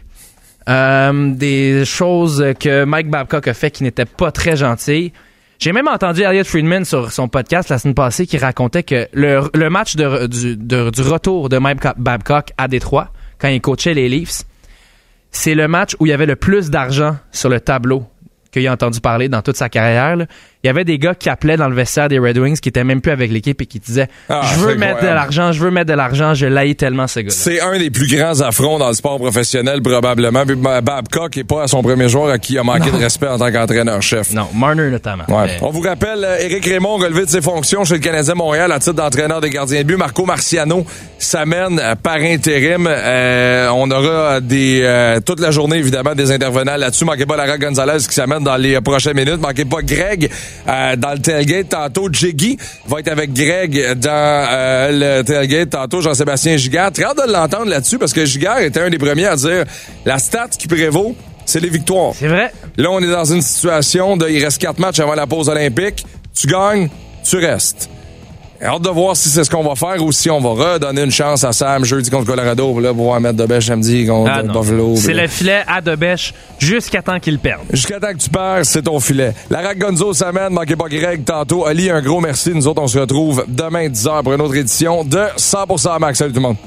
Euh, des choses que Mike Babcock a fait qui n'étaient pas très gentilles. J'ai même entendu Elliot Friedman sur son podcast la semaine passée qui racontait que le, le match de, du, de, du retour de Mike Babcock à Détroit, quand il coachait les Leafs, c'est le match où il y avait le plus d'argent sur le tableau qu'il a entendu parler dans toute sa carrière. Là. Il y avait des gars qui appelaient dans le vestiaire des Red Wings qui étaient même plus avec l'équipe et qui disaient ah, « Je veux mettre incroyable. de l'argent, je veux mettre de l'argent, je l'haïs tellement ce gars-là. » C'est un des plus grands affronts dans le sport professionnel probablement. Puis Babcock n'est pas à son premier joueur à qui il a manqué non. de respect en tant qu'entraîneur-chef. Non, Marner notamment. Ouais. Mais... On vous rappelle, Éric Raymond relevé de ses fonctions chez le Canadien Montréal à titre d'entraîneur des gardiens de but. Marco Marciano s'amène par intérim. Euh, on aura des euh, toute la journée évidemment des intervenants là-dessus. Manquez pas Lara Gonzalez qui s'amène dans les prochaines minutes. Manquez pas Greg euh, dans le tailgate tantôt. Jiggy va être avec Greg dans euh, le tailgate tantôt. Jean-Sébastien Giguère. Très hâte de l'entendre là-dessus parce que Giguère était un des premiers à dire la stat qui prévaut, c'est les victoires. C'est vrai. Là, on est dans une situation de il reste quatre matchs avant la pause olympique. Tu gagnes, tu restes. Hâte de voir si c'est ce qu'on va faire ou si on va redonner une chance à Sam jeudi contre Colorado. Là, pour pouvoir mettre de bêche samedi contre ah Buffalo. C'est le filet à de bêche jusqu'à temps qu'il perde. Jusqu'à temps que tu perds, c'est ton filet. Lara Gonzo s'amène, manquez pas Greg tantôt. Ali, un gros merci. Nous autres, on se retrouve demain dix heures pour une autre édition de cent pour cent Max. Salut tout le monde.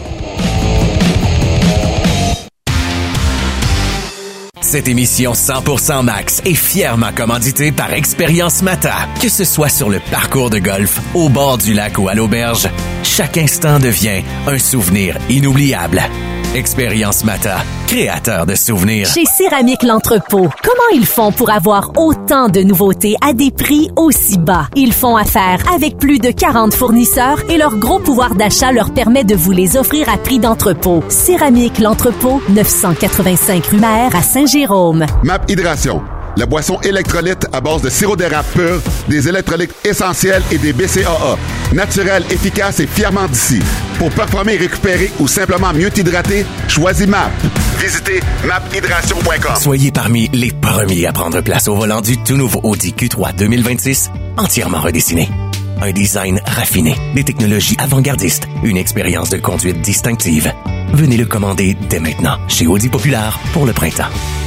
Cette émission cent pour cent Max est fièrement commanditée par Expérience Mata. Que ce soit sur le parcours de golf, au bord du lac ou à l'auberge, chaque instant devient un souvenir inoubliable. Expérience Mata, créateur de souvenirs. Chez Céramique L'Entrepôt, comment ils font pour avoir autant de nouveautés à des prix aussi bas? Ils font affaire avec plus de quarante fournisseurs et leur gros pouvoir d'achat leur permet de vous les offrir à prix d'entrepôt. Céramique L'Entrepôt, neuf cent quatre-vingt-cinq rue Maher à Saint-Jérôme. M A P Hydration, la boisson électrolyte à base de sirop d'érable pur, des électrolytes essentiels et des B C A A. Naturel, efficace et fièrement d'ici. Pour performer, récupérer ou simplement mieux t'hydrater, choisis M A P. Visitez map hydration point com. Soyez parmi les premiers à prendre place au volant du tout nouveau Audi Q trois deux mille vingt-six, entièrement redessiné. Un design raffiné, des technologies avant-gardistes, une expérience de conduite distinctive. Venez le commander dès maintenant chez Audi Populaire pour le printemps.